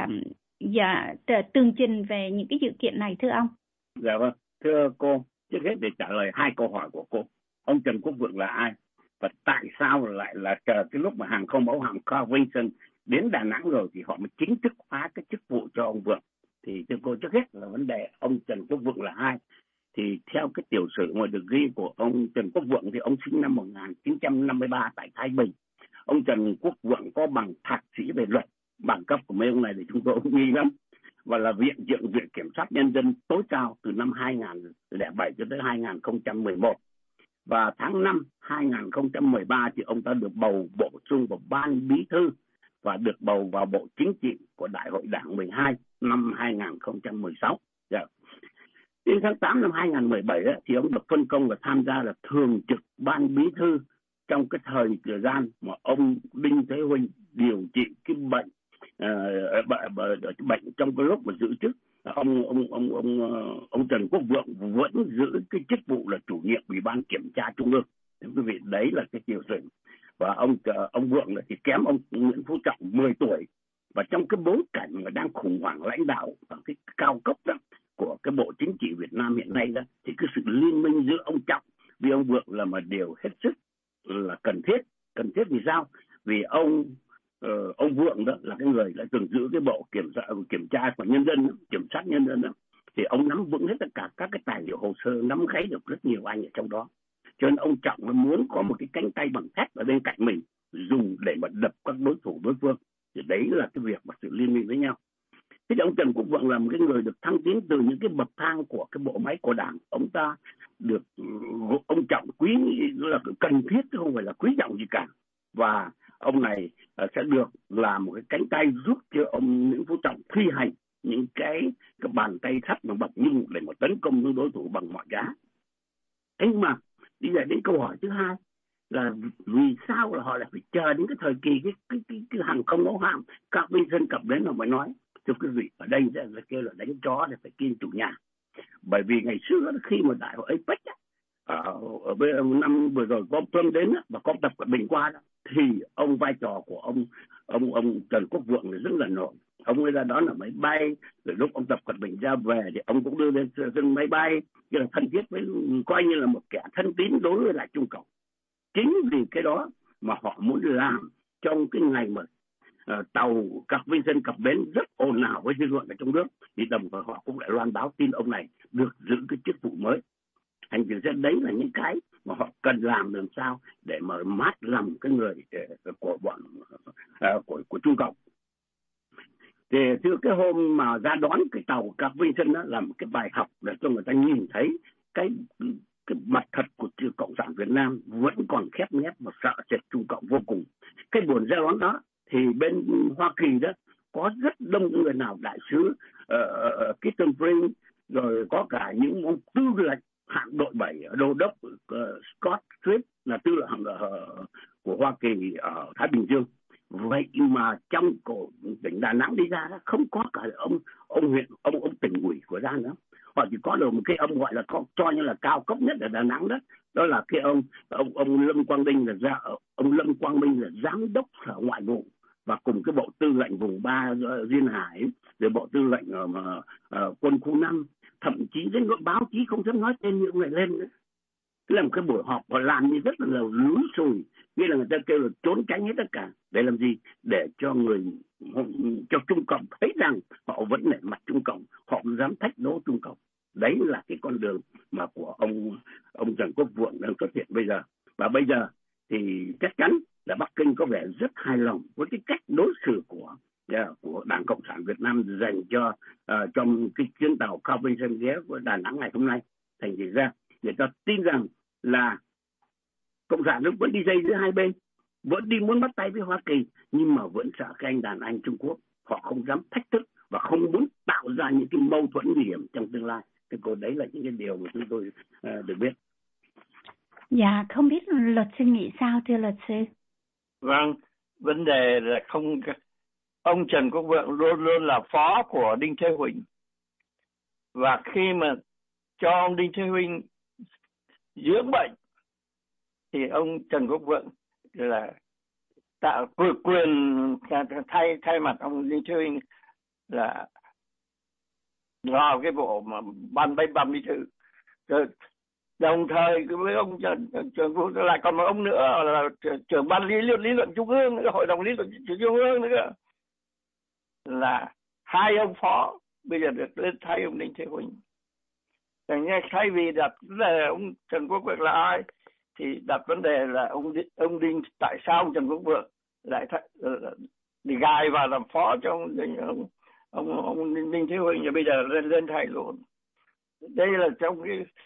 A: tường trình về những cái sự kiện này thưa ông.
C: Dạ vâng, thưa cô, trước hết để trả lời hai câu hỏi của cô. Ông Trần Quốc Vượng là ai? Và tại sao lại là chờ cái lúc mà hàng không mẫu hạm Carl Vinson đến Đà Nẵng rồi thì họ mới chính thức hóa cái chức vụ cho ông Vượng? Thì thưa cô, trước hết là vấn đề ông Trần Quốc Vượng là ai? Thì theo cái tiểu sử mà được ghi của ông Trần Quốc Vượng thì ông sinh năm 1953 tại Thái Bình. Ông Trần Quốc Vượng có bằng thạc sĩ về luật, bằng cấp của mấy ông này thì chúng tôi cũng nghi lắm, và là viện trưởng Viện Kiểm sát Nhân dân tối cao từ năm 2007 cho tới 2011. Và tháng 5 2013 thì ông ta được bầu bổ sung vào Ban Bí thư và được bầu vào Bộ Chính trị của Đại hội Đảng 12 năm 2016. Đến tháng 8 năm 2017 thì ông được phân công và tham gia là thường trực Ban Bí thư trong cái thời gian mà ông Đinh Thế Huynh điều trị cái bệnh trong cái lúc mà giữ chức. Ông Trần Quốc Vượng vẫn giữ cái chức vụ là chủ nhiệm Ủy ban Kiểm tra Trung ương. Quý vị, đấy là cái tiểu sử. Và ông Vượng thì kém ông Nguyễn Phú Trọng 10 tuổi. Và trong cái bối cảnh mà đang khủng hoảng lãnh đạo ở cái cao cấp đó của cái Bộ Chính trị Việt Nam hiện nay đó, thì cái sự liên minh giữa ông Trọng với ông Vượng là một điều hết sức là cần thiết. Cần thiết vì sao? Vì ông Vượng đó là cái người đã từng giữ cái bộ kiểm tra của nhân dân, kiểm sát nhân dân đó, thì ông nắm vững hết tất cả các cái tài liệu hồ sơ, nắm gáy được rất nhiều anh ở trong đó. Cho nên ông Trọng muốn có một cái cánh tay bằng thép ở bên cạnh mình dùng để mà đập các đối thủ đối phương. Thì đấy là cái việc mà sự liên minh với nhau. Thế thì ông Trần Quốc Vượng là một cái người được thăng tiến từ những cái bậc thang của cái bộ máy của Đảng. Ông ta được ông Trọng quý là cần thiết chứ không phải là quý trọng gì cả. Và ông này sẽ được làm một cái cánh tay giúp cho ông Nguyễn Phú Trọng thi hành những cái bàn tay sắt mà bậc nhưng để mà tấn công những đối thủ bằng mọi giá. Thế nhưng mà đi về đến câu hỏi thứ hai là vì sao là họ lại phải chờ đến cái thời kỳ cái hàng không mẫu hạm Carl Vinson cập bến mà mới nói. Thưa quý vị, ở đây là kêu là đánh chó để phải kiêng chủ nhà. Bởi vì ngày xưa khi mà đại hội APEC ở bên năm vừa rồi có Trump đến và có Tập Cận Bình qua đó, thì vai trò của ông Trần Quốc Vượng rất là nổi. Ông ấy ra đó là máy bay, rồi lúc ông Tập Cận Bình ra về thì ông cũng đưa lên sân máy bay, như là thân thiết với, coi như là một kẻ thân tín đối với lại Trung Cộng. Chính vì cái đó mà họ muốn làm trong cái ngày mà tàu Carl Vinson cập bến rất ồn ào với dư luận ở trong nước, thì đồng thời họ cũng lại loan báo tin ông này được giữ cái chức vụ mới. Thành thử ra đấy là những cái mà họ cần làm sao để mà mát lòng cái người của bọn của Trung Cộng. Thì từ cái hôm mà ra đón cái tàu Carl Vinson đó là một cái bài học để cho người ta nhìn thấy cái mặt thật của Cộng sản Việt Nam vẫn còn khép nép và sợ sệt Trung Cộng vô cùng. Cái buổi ra đón đó thì bên Hoa Kỳ đó có rất đông người nào đại sứ Kittenbrink, rồi có cả những ông tư lệnh hạm đội 7 đô đốc Scott Swift là tư lệnh của Hoa Kỳ ở Thái Bình Dương. Vậy mà trong tỉnh Đà Nẵng đi ra đó không có cả ông tỉnh ủy của ra nữa. Họ chỉ có được một cái ông gọi là cho như là cao cấp nhất ở Đà Nẵng đó, đó là cái ông Lâm Quang Minh là giám đốc sở ngoại vụ và cùng cái bộ tư lệnh vùng 3 Duyên Hải, rồi bộ tư lệnh quân khu 5, thậm chí đến báo chí không dám nói tên những người lên nữa. Cái là một cái buổi họp họ làm như rất là lúi xùi, nghĩa là người ta kêu là trốn tránh hết tất cả. Để làm gì? Để cho Trung Cộng thấy rằng họ vẫn nể mặt Trung Cộng, họ không dám thách đố Trung Cộng. Đấy là cái con đường mà của ông Trần Quốc Vượng đang xuất hiện bây giờ. Và bây giờ thì chắc chắn là Bắc Kinh có vẻ rất hài lòng với cái cách đối xử của Đảng Cộng sản Việt Nam dành cho trong cái chuyến tàu Cao Vinh Sơn ghé của Đà Nẵng ngày hôm nay. Thành ra người ta tin rằng là Cộng sản nó vẫn đi dây giữa hai bên, vẫn đi muốn bắt tay với Hoa Kỳ, nhưng mà vẫn sợ cái anh đàn anh Trung Quốc. Họ không dám thách thức và không muốn tạo ra những cái mâu thuẫn nguy hiểm trong tương lai. Cái cô đấy là những cái điều mà chúng tôi được biết.
A: Dạ, không biết luật sư nghĩ sao thưa luật sư?
B: Vâng, vấn đề là ông Trần Quốc Vượng luôn luôn là phó của Đinh Thế Huỳnh. Và khi mà cho ông Đinh Thế Huỳnh dưỡng bệnh thì ông Trần Quốc Vượng là tạo quyền thay mặt ông Đinh Thế Huỳnh là vào cái bộ mà ban bí thư. Rồi đồng thời với ông Trần Quốc lại còn một ông nữa là trưởng ban lý luận trung ương nữa, hội đồng lý luận trung ương nữa, là hai ông phó bây giờ được lên thay ông Đinh Thế Huỳnh. Thay vì đặt vấn đề ông Trần Quốc Vượng là ai thì đặt vấn đề là ông Đinh, tại sao ông Trần Quốc Vượng lại đi gài vào làm phó cho ông Đinh Thế Huỳnh, và bây giờ lên thay luôn. Đây là trong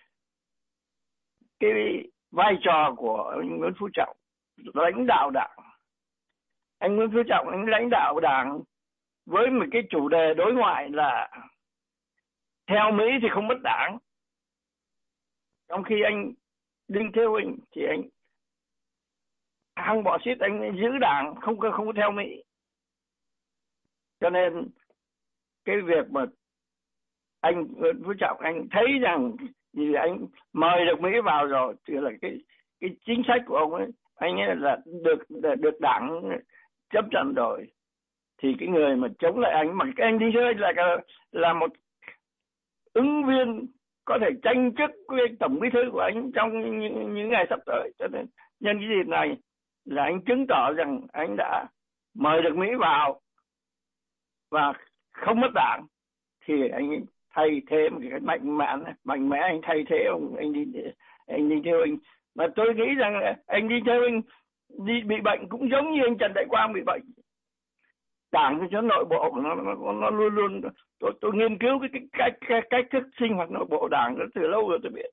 B: cái vai trò của anh Nguyễn Phú Trọng lãnh đạo đảng. Anh Nguyễn Phú Trọng anh lãnh đạo đảng với một cái chủ đề đối ngoại là theo Mỹ thì không mất đảng, trong khi anh Đinh Thế Huỳnh thì anh hăng bọ xít, anh giữ đảng không có theo Mỹ. Cho nên cái việc mà anh Nguyễn Phú Trọng anh thấy rằng vì anh mời được Mỹ vào rồi thì là cái chính sách của ông ấy, anh ấy là được đảng chấp nhận rồi, thì cái người mà chống lại anh, mà cái anh Đinh Thế Huỳnh là một ứng viên có thể tranh chức với tổng bí thư của anh trong những ngày sắp tới. Cho nên nhân cái dịp này là anh chứng tỏ rằng anh đã mời được Mỹ vào và không mất đảng, thì anh thay thế một cái mạnh mẽ anh thay thế anh Đinh Thế Huỳnh. Mà tôi nghĩ rằng anh Đinh Thế Huỳnh bị bệnh cũng giống như anh Trần Đại Quang bị bệnh. Đảng cho nội bộ nó luôn luôn, tôi nghiên cứu cái cách thức sinh hoạt nội bộ đảng từ lâu rồi tôi biết.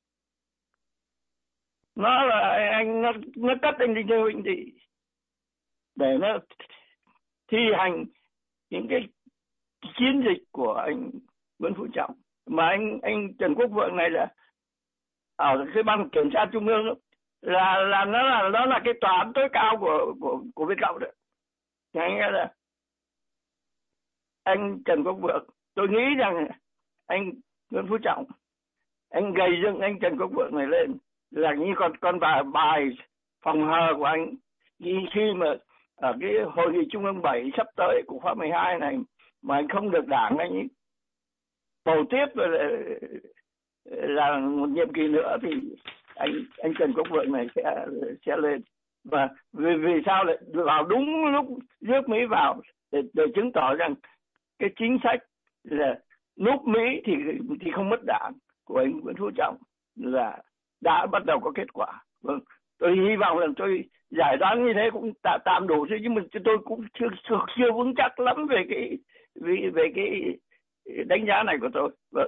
B: Nó là nó cắt anh Đinh Thế Huỳnh thì để nó thi hành những cái chiến dịch của anh Nguyễn Phú Trọng. Mà anh Trần Quốc Vượng này là ở cái ban kiểm tra trung ương là nó là cái tòa án tối cao của Việt Cộng đấy. Thế là anh Trần Quốc Vượng, tôi nghĩ rằng anh Nguyễn Phú Trọng anh gầy dựng anh Trần Quốc Vượng này lên là như con bài phòng hờ của anh khi mà ở cái hội nghị trung ương 7 sắp tới của khóa 12 này mà anh không được đảng anh bầu tiếp rồi là một nhiệm kỳ nữa thì anh Trần Quốc Vượng này sẽ lên. Và vì sao lại vào đúng lúc rước Mỹ vào để chứng tỏ rằng cái chính sách là núp Mỹ thì không mất đảng của anh Nguyễn Phú Trọng là đã bắt đầu có kết quả. Vâng, tôi hy vọng là tôi giải đoán như thế cũng tạm đủ thôi, nhưng mà tôi cũng chưa vững chắc lắm về cái đánh giá này của tôi. Vâng,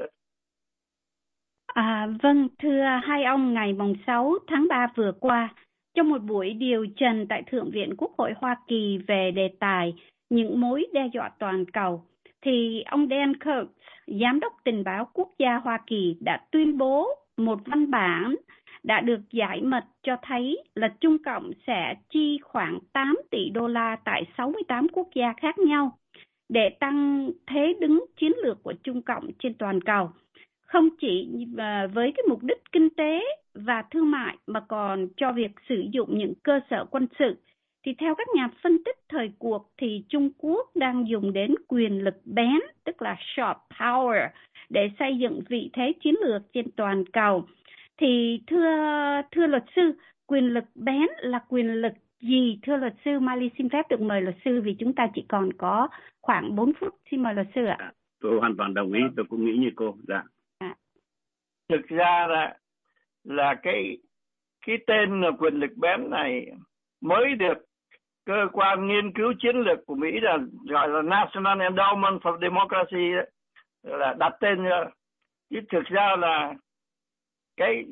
A: vâng, thưa hai ông, ngày 6 tháng 3 vừa qua, trong một buổi điều trần tại Thượng viện Quốc hội Hoa Kỳ về đề tài những mối đe dọa toàn cầu, thì ông Dan Coats, Giám đốc Tình báo Quốc gia Hoa Kỳ, đã tuyên bố một văn bản đã được giải mật cho thấy là Trung Cộng sẽ chi khoảng 8 tỷ đô la tại 68 quốc gia khác nhau để tăng thế đứng chiến lược của Trung Cộng trên toàn cầu, không chỉ với cái mục đích kinh tế và thương mại mà còn cho việc sử dụng những cơ sở quân sự. Thì theo các nhà phân tích thời cuộc thì Trung Quốc đang dùng đến quyền lực bén, tức là soft power, để xây dựng vị thế chiến lược trên toàn cầu. Thì thưa luật sư, quyền lực bén là quyền lực gì? Thưa luật sư, Miley xin phép được mời luật sư vì chúng ta chỉ còn có khoảng 4 phút. Xin mời luật sư ạ.
C: Tôi hoàn toàn đồng ý, tôi cũng nghĩ như cô. Dạ.
B: Thực ra là cái tên là quyền lực bén này mới được cơ quan nghiên cứu chiến lược của Mỹ là gọi là National Endowment for Democracy là đặt tên ra. Chứ thực ra là cái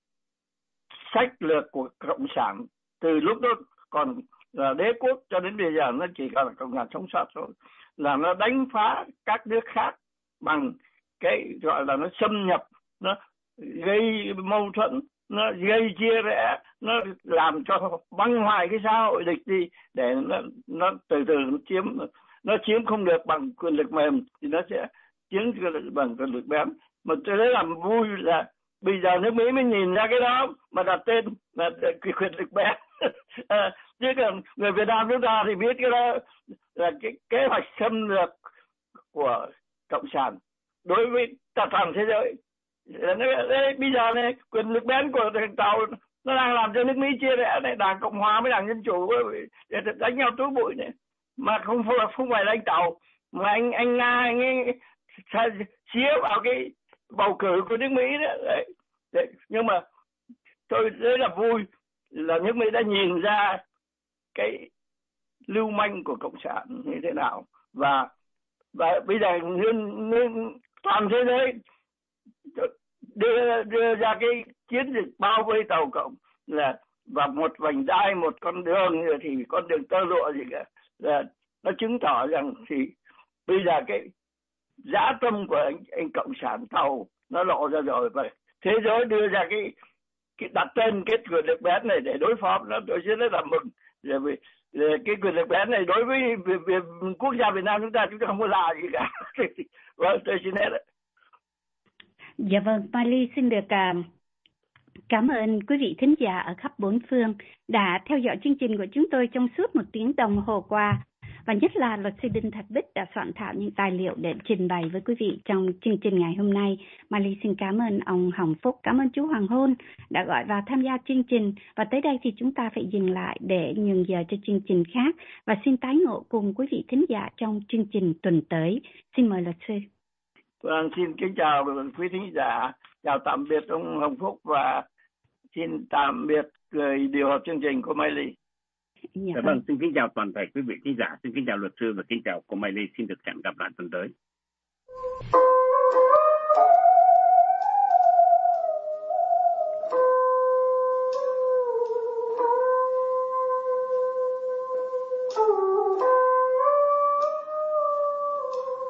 B: sách lược của Cộng sản từ lúc đó còn là đế quốc cho đến bây giờ nó chỉ còn là Cộng sản sống sót thôi, là nó đánh phá các nước khác bằng cái gọi là nó xâm nhập, nó gây mâu thuẫn, nó gây chia rẽ, nó làm cho băng hoại cái xã hội địch đi để nó từ từ nó chiếm không được bằng quyền lực mềm thì nó sẽ chiếm bằng quyền lực bén. Mà tôi thấy làm vui là bây giờ nước Mỹ mới nhìn ra cái đó mà đặt tên là quyền lực bén. Chứ còn người Việt Nam chúng ta thì biết cái đó là cái kế hoạch xâm lược của Cộng sản đối với toàn thế giới. Bây giờ này quyền lực bén của thằng Tàu nó đang làm cho nước Mỹ chia rẽ này, Đảng Cộng Hòa với Đảng Dân Chủ để đánh nhau túi bụi này, mà không phải là anh Tàu mà anh Nga anh ấy xía vào cái bầu cử của nước Mỹ đó. Đấy. Nhưng mà tôi rất là vui là nước Mỹ đã nhìn ra cái lưu manh của Cộng sản như thế nào, và bây giờ toàn thế giới đưa ra cái chiến dịch bao vây Tàu Cộng là và một vành đai, một con đường thì con đường tơ lụa gì cả, là nó chứng tỏ rằng thì bây giờ cái dã tâm của anh Cộng sản Tàu nó lộ ra rồi, và thế giới đưa ra cái đặt tên cái quyền lực bén này để đối phó nó. Tôi rất là mừng vì cái quyền lực bén này đối với quốc gia Việt Nam chúng ta không có là gì cả. Vâng, tôi xin hết đấy.
A: Dạ vâng, Miley xin được cảm ơn quý vị thính giả ở khắp bốn phương đã theo dõi chương trình của chúng tôi trong suốt 1 tiếng đồng hồ qua. Và nhất là luật sư Đinh Thạch Bích đã soạn thảo những tài liệu để trình bày với quý vị trong chương trình ngày hôm nay. Miley xin cảm ơn ông Hồng Phúc, cảm ơn chú Hoàng Hôn đã gọi vào tham gia chương trình. Và tới đây thì chúng ta phải dừng lại để nhường giờ cho chương trình khác. Và xin tái ngộ cùng quý vị thính giả trong chương trình tuần tới. Xin mời luật sư.
B: Vâng, xin kính chào quý thính giả, chào tạm biệt ông Hồng Phúc và xin tạm biệt người điều hợp chương trình của Miley.
C: Dạ vâng, xin kính chào toàn thể quý vị khán giả, xin kính chào luật sư và kính chào cô Miley, xin được hẹn gặp lại tuần tới.
E: Oh